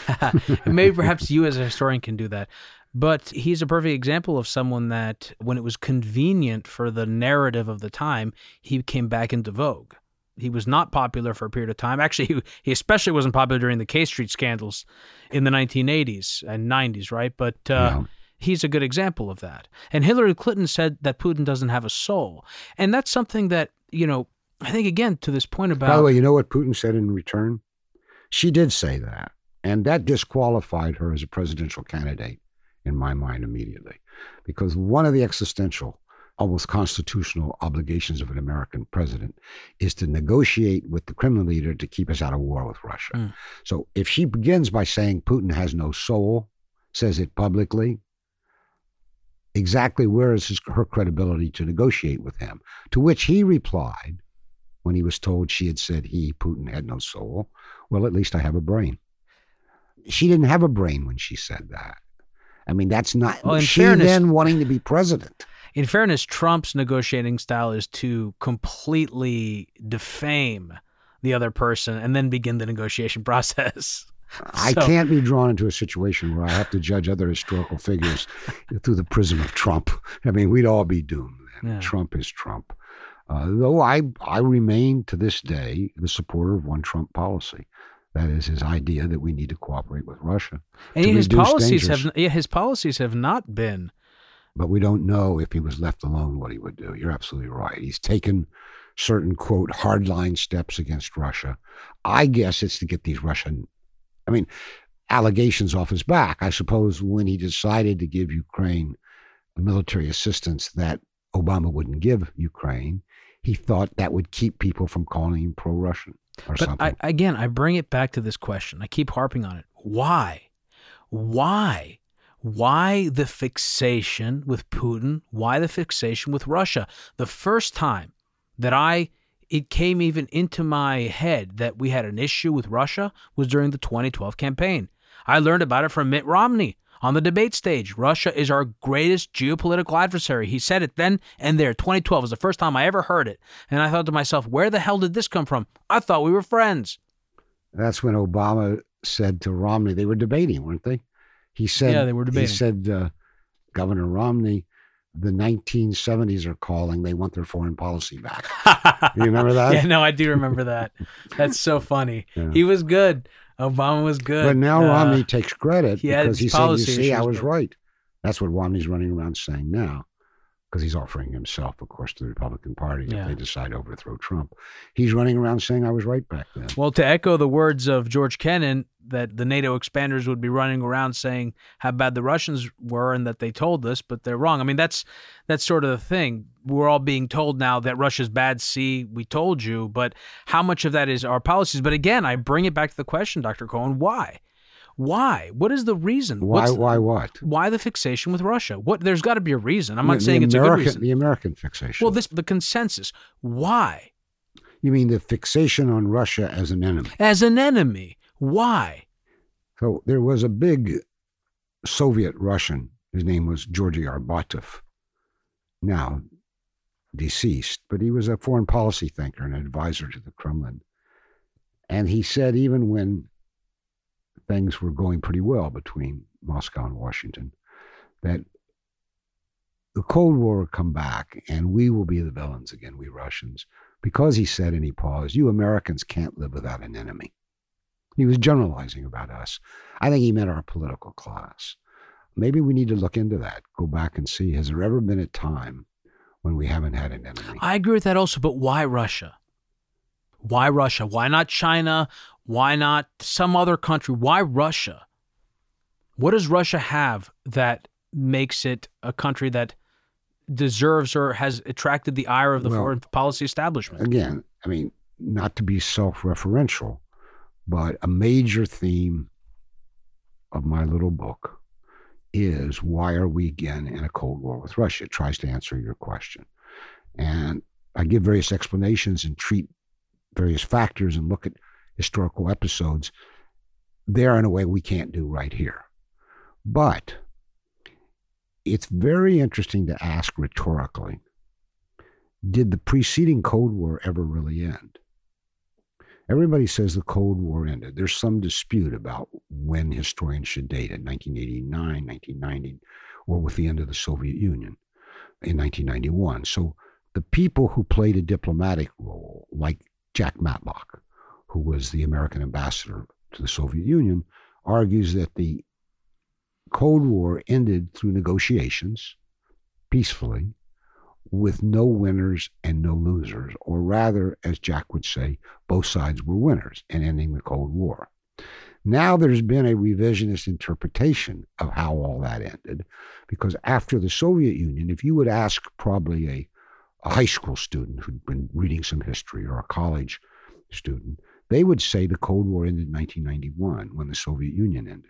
Maybe perhaps you as a historian can do that. But he's a perfect example of someone that, when it was convenient for the narrative of the time, he came back into vogue. He was not popular for a period of time. Actually, he especially wasn't popular during the K Street scandals in the nineteen eighties and nineties, right? But uh, yeah. He's a good example of that. And Hillary Clinton said that Putin doesn't have a soul. And that's something that, you know, I think, again, to this point about... By the way, you know what Putin said in return? She did say that. And that disqualified her as a presidential candidate, in my mind, immediately. Because one of the existential, almost constitutional obligations of an American president is to negotiate with the Kremlin leader to keep us out of war with Russia. Mm. So if she begins by saying Putin has no soul, says it publicly, exactly where is his, her credibility to negotiate with him? To which he replied, when he was told she had said he, Putin, had no soul, well, at least I have a brain. She didn't have a brain when she said that. I mean, that's not, well, she fairness, then wanting to be president. In fairness, Trump's negotiating style is to completely defame the other person and then begin the negotiation process. I so. can't be drawn into a situation where I have to judge other historical figures through the prism of Trump. I mean, we'd all be doomed. Yeah. Trump is Trump. Uh, though I, I remain to this day the supporter of one Trump policy. That is his idea that we need to cooperate with Russia. And his policies dangers. have yeah, his policies have not been. But we don't know if he was left alone what he would do. You're absolutely right. He's taken certain, quote, hardline steps against Russia. I guess it's to get these Russian, I mean, allegations off his back. I suppose when he decided to give Ukraine military assistance that Obama wouldn't give Ukraine, he thought that would keep people from calling him pro-Russian or but something. I, again, I bring it back to this question. I keep harping on it. Why? Why? Why the fixation with Putin? Why the fixation with Russia? The first time that I it came even into my head that we had an issue with Russia was during the twenty twelve campaign. I learned about it from Mitt Romney on the debate stage. Russia is our greatest geopolitical adversary. He said it then and there. twenty twelve was the first time I ever heard it. And I thought to myself, where the hell did this come from? I thought we were friends. That's when Obama said to Romney, they were debating, weren't they? He said, yeah, they were debating. He said, uh, Governor Romney, the nineteen seventies are calling. They want their foreign policy back. You remember that? Yeah, no, I do remember that. That's so funny. Yeah. He was good. Obama was good. But now uh, Romney takes credit he because he said, you see, I was but... right. That's what Romney's running around saying now, because he's offering himself, of course, to the Republican Party yeah. if they decide to overthrow Trump. He's running around saying I was right back then. Well, to echo the words of George Kennan, that the NATO expanders would be running around saying how bad the Russians were and that they told us, but they're wrong. I mean, that's that's sort of the thing. We're all being told now that Russia's bad. See, we told you. But how much of that is our policies? But again, I bring it back to the question, Doctor Cohen, why? Why? What is the reason? Why? What's why the, what? Why the fixation with Russia? What? There's got to be a reason. I'm not the, saying the it's American, a good reason. The American fixation. Well, this the consensus. Why? You mean the fixation on Russia as an enemy? As an enemy. Why? So there was a big Soviet Russian. His name was Georgy Arbatov, now deceased, but he was a foreign policy thinker and advisor to the Kremlin. And he said even when things were going pretty well between Moscow and Washington, that the Cold War will come back and we will be the villains again, we Russians, because he said, and he paused, you Americans can't live without an enemy. He was generalizing about us. I think he meant our political class. Maybe we need to look into that, go back and see, has there ever been a time when we haven't had an enemy? I agree with that also, but why Russia? Why Russia? Why not China? Why not some other country? Why Russia? What does Russia have that makes it a country that deserves or has attracted the ire of the well, foreign policy establishment? Again, I mean, not to be self-referential, but a major theme of my little book is why are we again in a Cold War with Russia? It tries to answer your question. And I give various explanations and treat various factors and look at historical episodes there in a way we can't do right here. But it's very interesting to ask rhetorically, did the preceding Cold War ever really end? Everybody says the Cold War ended. There's some dispute about when historians should date it, nineteen eighty-nine, nineteen ninety, or with the end of the Soviet Union in nineteen ninety-one. So the people who played a diplomatic role, like Jack Matlock, who was the American ambassador to the Soviet Union, argues that the Cold War ended through negotiations, peacefully, with no winners and no losers, or rather, as Jack would say, both sides were winners in ending the Cold War. Now there's been a revisionist interpretation of how all that ended, because after the Soviet Union, if you would ask probably a, a high school student who'd been reading some history or a college student, they would say the Cold War ended in nineteen ninety-one when the Soviet Union ended.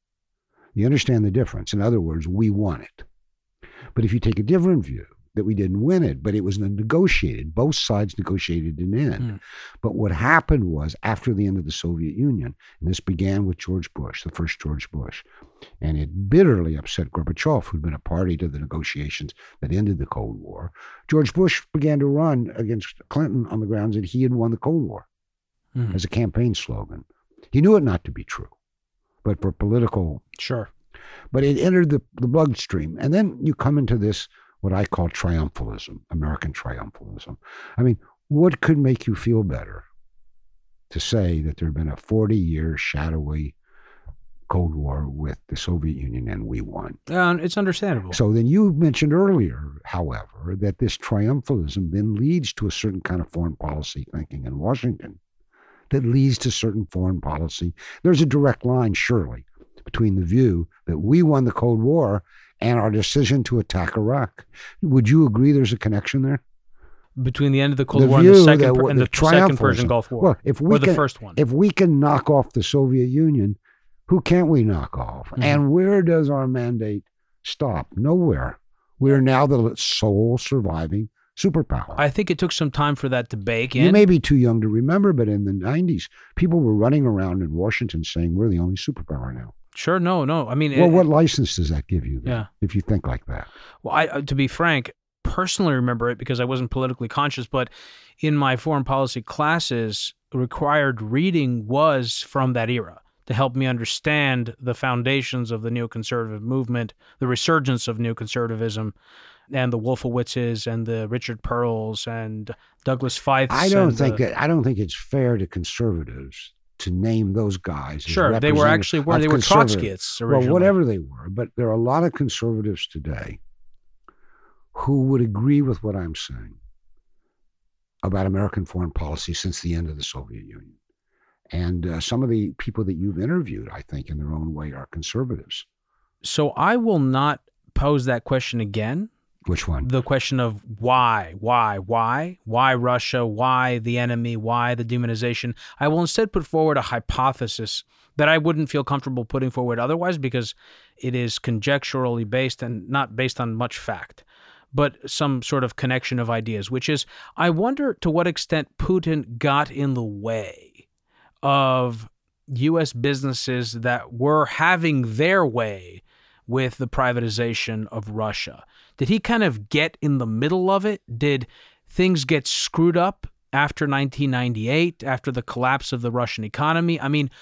You understand the difference? In other words, we won it. But if you take a different view, that we didn't win it, but it was negotiated. Both sides negotiated an end. Mm. But what happened was after the end of the Soviet Union, and this began with George Bush, the first George Bush, and it bitterly upset Gorbachev, who'd been a party to the negotiations that ended the Cold War. George Bush began to run against Clinton on the grounds that he had won the Cold War mm. as a campaign slogan. He knew it not to be true, but for political... Sure. But it entered the, the bloodstream. And then you come into this what I call triumphalism, American triumphalism. I mean, what could make you feel better to say that there had been a forty-year shadowy Cold War with the Soviet Union and we won? Uh, it's understandable. So then you mentioned earlier, however, that this triumphalism then leads to a certain kind of foreign policy thinking in Washington that leads to certain foreign policy. There's a direct line, surely, between the view that we won the Cold War and our decision to attack Iraq. Would you agree there's a connection there? Between the end of the Cold the War and the second, that, and the, the second Persian Gulf War, well, if we or the can, first one? If we can knock off the Soviet Union, who can't we knock off? Mm-hmm. And where does our mandate stop? Nowhere. We are now the sole surviving superpower. I think it took some time for that to bake in. You may be too young to remember, but in the nineties, people were running around in Washington saying, we're the only superpower now. Sure, no, no. I mean, well, it, what license does that give you then, yeah. if you think like that? Well, I, uh, to be frank, personally remember it because I wasn't politically conscious, but in my foreign policy classes, required reading was from that era to help me understand the foundations of the neoconservative movement, the resurgence of neoconservatism, and the Wolfowitzes and the Richard Pearls and Douglas Feiths. I don't and, think uh, that. I don't think it's fair to conservatives to name those guys. As sure, they were actually were they were Trotskyists originally. Well, whatever they were, but there are a lot of conservatives today who would agree with what I'm saying about American foreign policy since the end of the Soviet Union. And uh, some of the people that you've interviewed, I think, in their own way, are conservatives. So I will not pose that question again. Which one? The question of why, why, why, why Russia, why the enemy, why the demonization. I will instead put forward a hypothesis that I wouldn't feel comfortable putting forward otherwise because it is conjecturally based and not based on much fact, but some sort of connection of ideas, which is I wonder to what extent Putin got in the way of U S businesses that were having their way with the privatization of Russia. Did he kind of get in the middle of it? Did things get screwed up after nineteen ninety-eight, after the collapse of the Russian economy? I mean,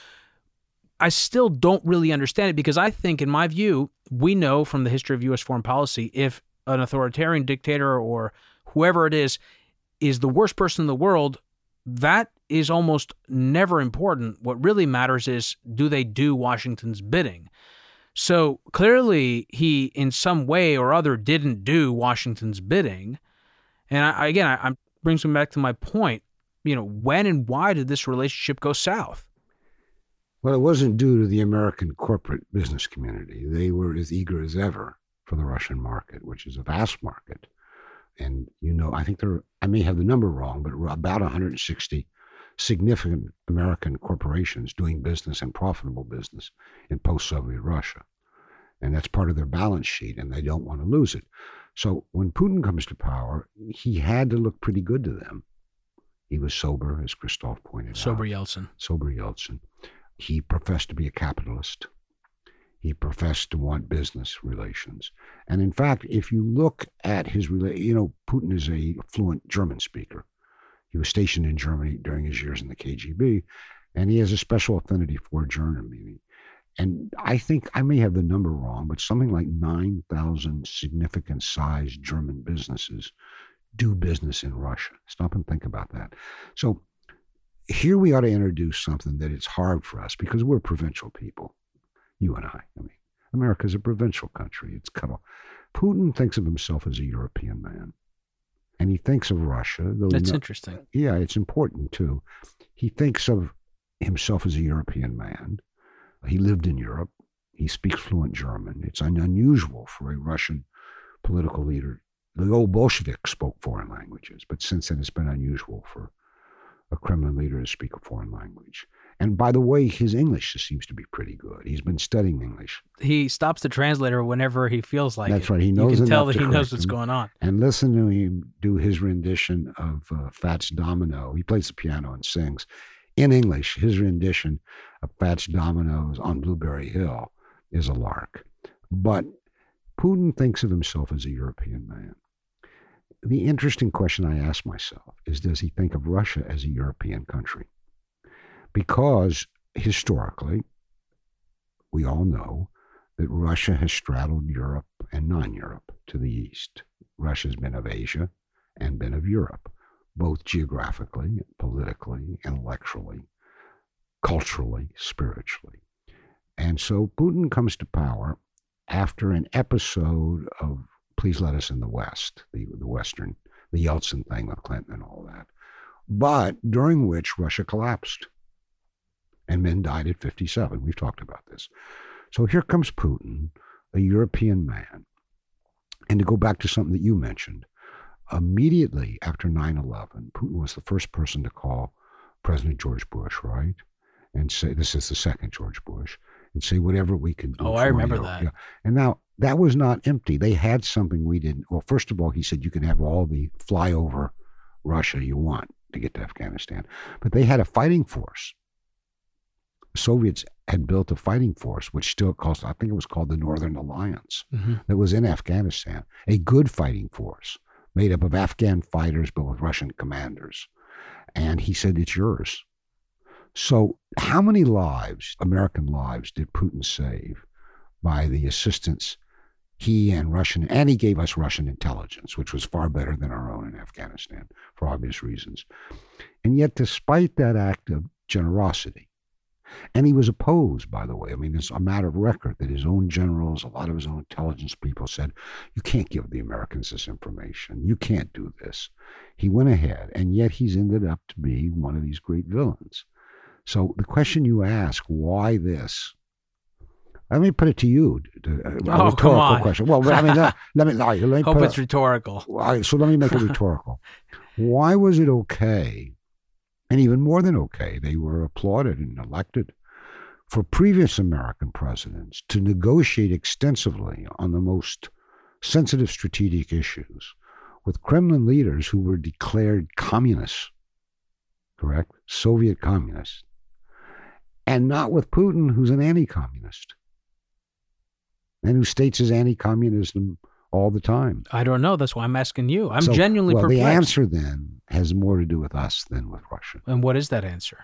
I still don't really understand it because I think, in my view, we know from the history of U S foreign policy, if an authoritarian dictator or whoever it is, is the worst person in the world, that is almost never important. What really matters is, do they do Washington's bidding? So clearly he, in some way or other, didn't do Washington's bidding. And I, again, I, I brings me back to my point, you know, when and why did this relationship go south? Well, it wasn't due to the American corporate business community. They were as eager as ever for the Russian market, which is a vast market. And, you know, I think there, I may have the number wrong, but about one hundred sixty significant American corporations doing business and profitable business in post-Soviet Russia. And that's part of their balance sheet, and they don't want to lose it. So when Putin comes to power, he had to look pretty good to them. He was sober, as Christoph pointed Sober out. Yeltsin. Sober Yeltsin. He professed to be a capitalist. He professed to want business relations. And in fact, if you look at his, you know, Putin is a fluent German speaker. He was stationed in Germany during his years in the K G B, and he has a special affinity for Germany. And I think I may have the number wrong, but something like nine thousand significant-sized German businesses do business in Russia. Stop and think about that. So here we ought to introduce something that it's hard for us because we're provincial people, you and I. I mean, America's a provincial country. It's cut off. Putin thinks of himself as a European man. And he thinks of Russia. That's not, interesting. Yeah, it's important, too. He thinks of himself as a European man. He lived in Europe. He speaks fluent German. It's un- unusual for a Russian political leader. The old Bolsheviks spoke foreign languages, but since then it's been unusual for a Kremlin leader to speak a foreign language. And by the way, his English seems to be pretty good. He's been studying English. He stops the translator whenever he feels like That's it. right. He knows You can tell enough that to he knows correct what's him. going on. And listen to him do his rendition of uh, Fats Domino. He plays the piano and sings. In English, his rendition of Fats Domino's on Blueberry Hill is a lark. But Putin thinks of himself as a European man. The interesting question I ask myself is, does he think of Russia as a European country? Because historically, we all know that Russia has straddled Europe and non-Europe to the east. Russia's been of Asia and been of Europe, both geographically, politically, intellectually, culturally, spiritually. And so Putin comes to power after an episode of please let us in the West, the, the Western, the Yeltsin thing with Clinton and all that, but during which Russia collapsed and men died at fifty-seven. We've talked about this. So here comes Putin, a European man. And to go back to something that you mentioned, immediately after nine eleven, Putin was the first person to call President George Bush, right? And say, this is the second George Bush, and say whatever we can do. Oh, for I remember you. that. Yeah. And now that was not empty. They had something we didn't. Well, first of all, he said you can have all the flyover Russia you want to get to Afghanistan, but they had a fighting force. The Soviets had built a fighting force, which still calls, I think it was called the Northern Alliance, mm-hmm. that was in Afghanistan, a good fighting force made up of Afghan fighters, but with Russian commanders. And he said, it's yours. So how many lives, American lives, did Putin save by the assistance he and Russian, and he gave us Russian intelligence, which was far better than our own in Afghanistan for obvious reasons. And yet, despite that act of generosity, and he was opposed, by the way. I mean, it's a matter of record that his own generals, a lot of his own intelligence people said, you can't give the Americans this information. You can't do this. He went ahead, and yet he's ended up to be one of these great villains. So the question you ask, why this? Let me put it to you. A oh, rhetorical come on. question. Well, I mean, let, let me, let me Hope put it's a, rhetorical. All right, so let me make it rhetorical. Why was it okay? And even more than okay, they were applauded and elected for previous American presidents to negotiate extensively on the most sensitive strategic issues with Kremlin leaders who were declared communists, correct? Soviet communists, and not with Putin, who's an anti-communist and who states his anti-communism all the time. I don't know. That's why I'm asking you. I'm so, genuinely well, perplexed. The answer then has more to do with us than with Russia. And what is that answer?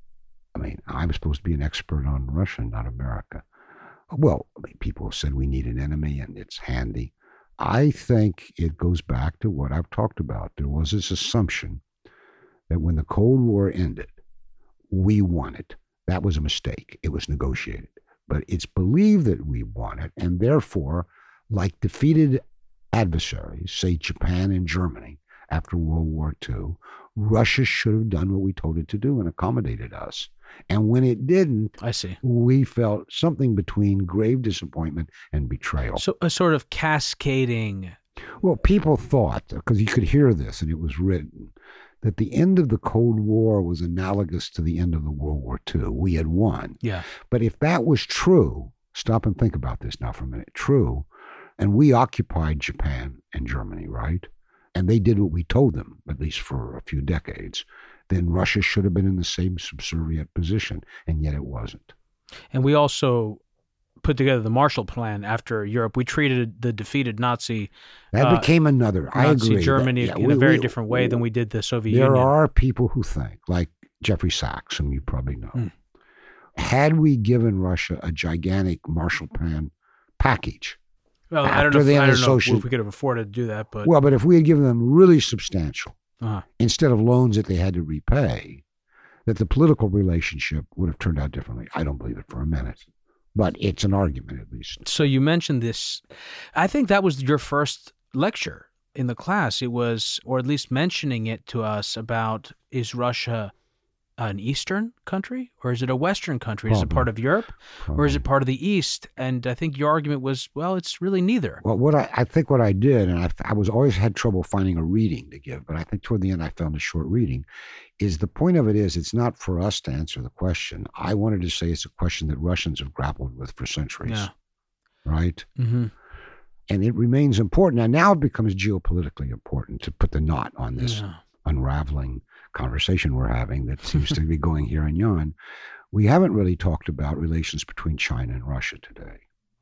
I mean, I'm supposed to be an expert on Russia, not America. Well, I mean, people have said we need an enemy and it's handy. I think it goes back to what I've talked about. There was this assumption that when the Cold War ended, we won it. That was a mistake. It was negotiated. But it's believed that we won it, and therefore, like defeated adversaries, say Japan and Germany after World War Two, Russia should have done what we told it to do and accommodated us. And when it didn't, I see. we felt something between grave disappointment and betrayal. So a sort of cascading. Well, people thought, because you could hear this and it was written, that the end of the Cold War was analogous to the end of the World War Two. We had won. Yeah. But if that was true, stop and think about this now for a minute. True. And we occupied Japan and Germany, right? And they did what we told them, at least for a few decades. Then Russia should have been in the same subservient position, and yet it wasn't. And we also put together the Marshall Plan after Europe. We treated the defeated Nazi That uh, became another. I Nazi agree. Germany That, yeah, in we, a very we, different way we, than we did the Soviet there Union. There are people who think, like Jeffrey Sachs, whom you probably know, Mm. had we given Russia a gigantic Marshall Plan package, Well, I don't know, if, the I don't know Soviet, if we could have afforded to do that, but well, but if we had given them really substantial, uh-huh. instead of loans that they had to repay, that the political relationship would have turned out differently. I don't believe it for a minute, but it's an argument at least. So you mentioned this. I think that was your first lecture in the class. It was, or at least mentioning it to us about, is Russia an Eastern country or is it a Western country? Probably. Is it part of Europe Probably. or is it part of the East? And I think your argument was, well, it's really neither. Well, what I, I think what I did, and I, I was always had trouble finding a reading to give, but I think toward the end I found a short reading, is the point of it is it's not for us to answer the question. I wanted to say it's a question that Russians have grappled with for centuries, Yeah. right? Mm-hmm. And it remains important. And now it becomes geopolitically important to put the knot on this Yeah. unraveling conversation we're having that seems to be going here and yon. We haven't really talked about relations between China and Russia today.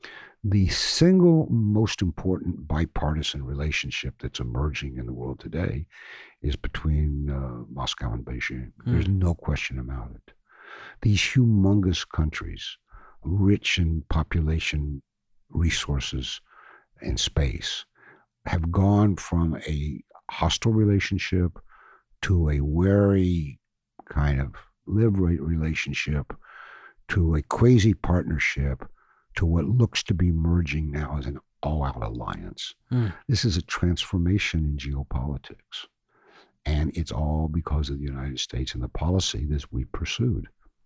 The single most important bipartisan relationship that's emerging in the world today is between uh, Moscow and Beijing. Mm. There's no question about it. These humongous countries, rich in population, resources, and space, have gone from a hostile relationship to a wary kind of live-right relationship to a quasi-partnership to what looks to be merging now as an all-out alliance. Mm. This is a transformation in geopolitics. And it's all because of the United States and the policy that we pursued.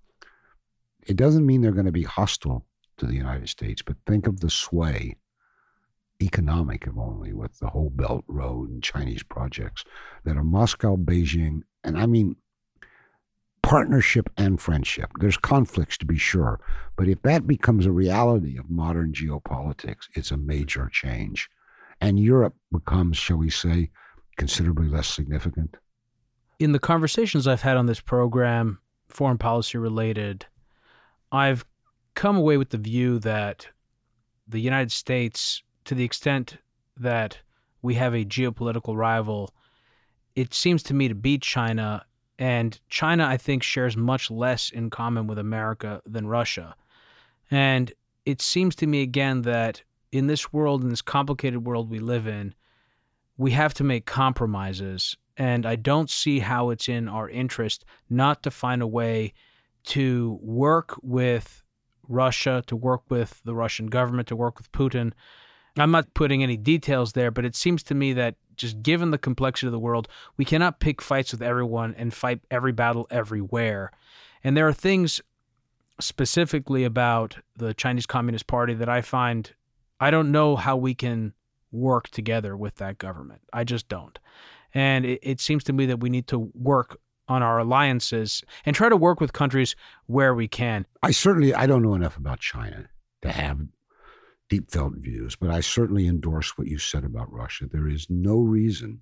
It doesn't mean they're going to be hostile to the United States, but think of the sway, economic if only, with the whole Belt Road and Chinese projects that are Moscow, Beijing, and I mean partnership and friendship. There's conflicts, to be sure, but if that becomes a reality of modern geopolitics, it's a major change. And Europe becomes, shall we say, considerably less significant. In the conversations I've had on this program, foreign policy related, I've come away with the view that the United States, to the extent that we have a geopolitical rival, it seems to me to be China. And China, I think, shares much less in common with America than Russia. And it seems to me, again, that in this world, in this complicated world we live in, we have to make compromises. And I don't see how it's in our interest not to find a way to work with Russia, to work with the Russian government, to work with Putin. I'm not putting any details there, but it seems to me that just given the complexity of the world, we cannot pick fights with everyone and fight every battle everywhere. And there are things specifically about the Chinese Communist Party that I find, I don't know how we can work together with that government. I just don't. And it, it seems to me that we need to work on our alliances and try to work with countries where we can. I certainly, I don't know enough about China to have deep felt views, but I certainly endorse what you said about Russia. There is no reason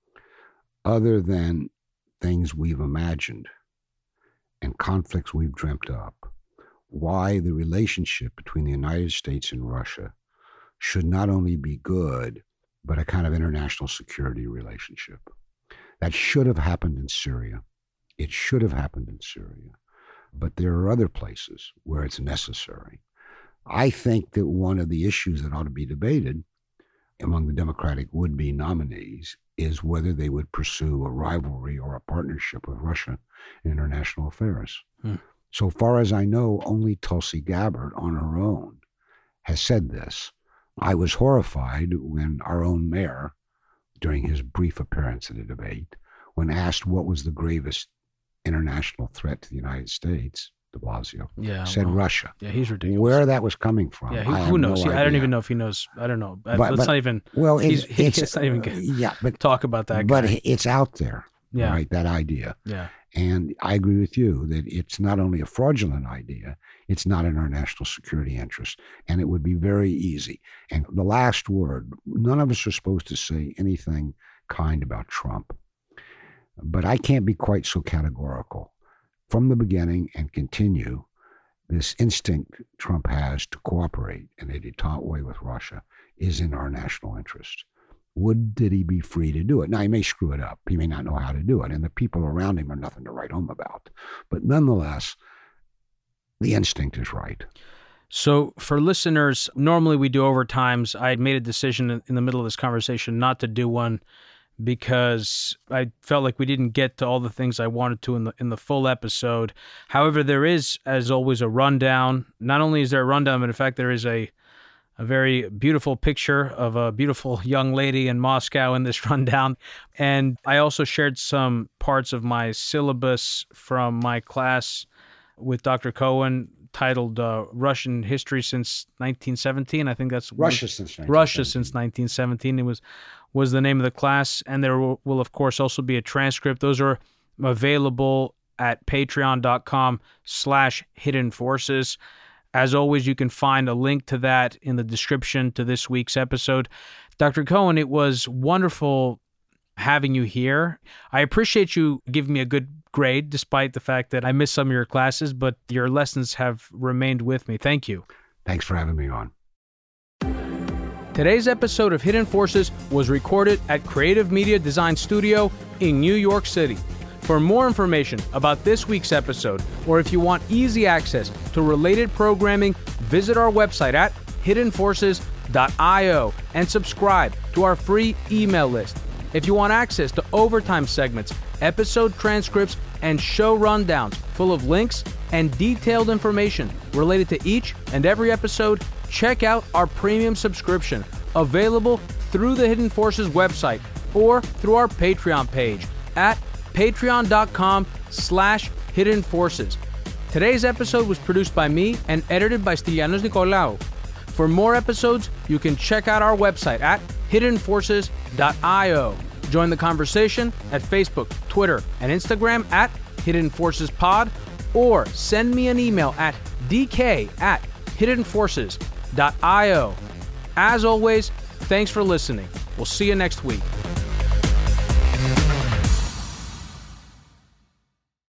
other than things we've imagined and conflicts we've dreamt up why the relationship between the United States and Russia should not only be good, but a kind of international security relationship. That should have happened in Syria. It should have happened in Syria. But there are other places where it's necessary. I think that one of the issues that ought to be debated among the Democratic would-be nominees is whether they would pursue a rivalry or a partnership with Russia in international affairs. Hmm. So far as I know, only Tulsi Gabbard on her own has said this. I was horrified when our own mayor, during his brief appearance at a debate, when asked what was the gravest international threat to the United States, de Blasio, yeah, said well, Russia. Yeah, he's ridiculous. Where that was coming from, yeah, he, I who knows? No he, I don't even know if he knows. I don't know. But, Let's but, not even. Well, he's, it's, he's it's not even uh, yeah, but talk about that. But guy. it's out there, yeah. right? That idea. Yeah. And I agree with you that it's not only a fraudulent idea, it's not in our national security interest, and it would be very easy. And the last word: none of us are supposed to say anything kind about Trump, but I can't be quite so categorical. From the beginning and continue, this instinct Trump has to cooperate in a détente way with Russia is in our national interest. Would that he be free to do it? Now, he may screw it up. He may not know how to do it, and the people around him are nothing to write home about. But nonetheless, the instinct is right. So for listeners, normally we do overtimes. I had made a decision in the middle of this conversation not to do one because I felt like we didn't get to all the things I wanted to in the in the full episode. However, there is, as always, a rundown. Not only is there a rundown, but in fact, there is a a very beautiful picture of a beautiful young lady in Moscow in this rundown. And I also shared some parts of my syllabus from my class with Doctor Cohen titled uh, Russian History Since nineteen seventeen. I think that's Russia since nineteen seventeen. Russia since nineteen seventeen. It was was the name of the class. And there will, will of course, also be a transcript. Those are available at patreon.com slash hidden forces. As always, you can find a link to that in the description to this week's episode. Doctor Cohen, it was wonderful having you here. I appreciate you giving me a good grade, despite the fact that I missed some of your classes, but your lessons have remained with me. Thank you. Thanks for having me on. Today's episode of Hidden Forces was recorded at Creative Media Design Studio in New York City. For more information about this week's episode, or if you want easy access to related programming, visit our website at hidden forces dot io and subscribe to our free email list. If you want access to overtime segments, episode transcripts, and show rundowns full of links and detailed information related to each and every episode, check out our premium subscription, available through the Hidden Forces website or through our Patreon page at patreon.com slash hidden forces. Today's episode was produced by me and edited by Stylianos Nicolaou. For more episodes, you can check out our website at hidden forces dot io. Join the conversation at Facebook, Twitter, and Instagram at Hidden Forces Pod, or send me an email at dk at hidden forces dot io. As always, thanks for listening. We'll see you next week.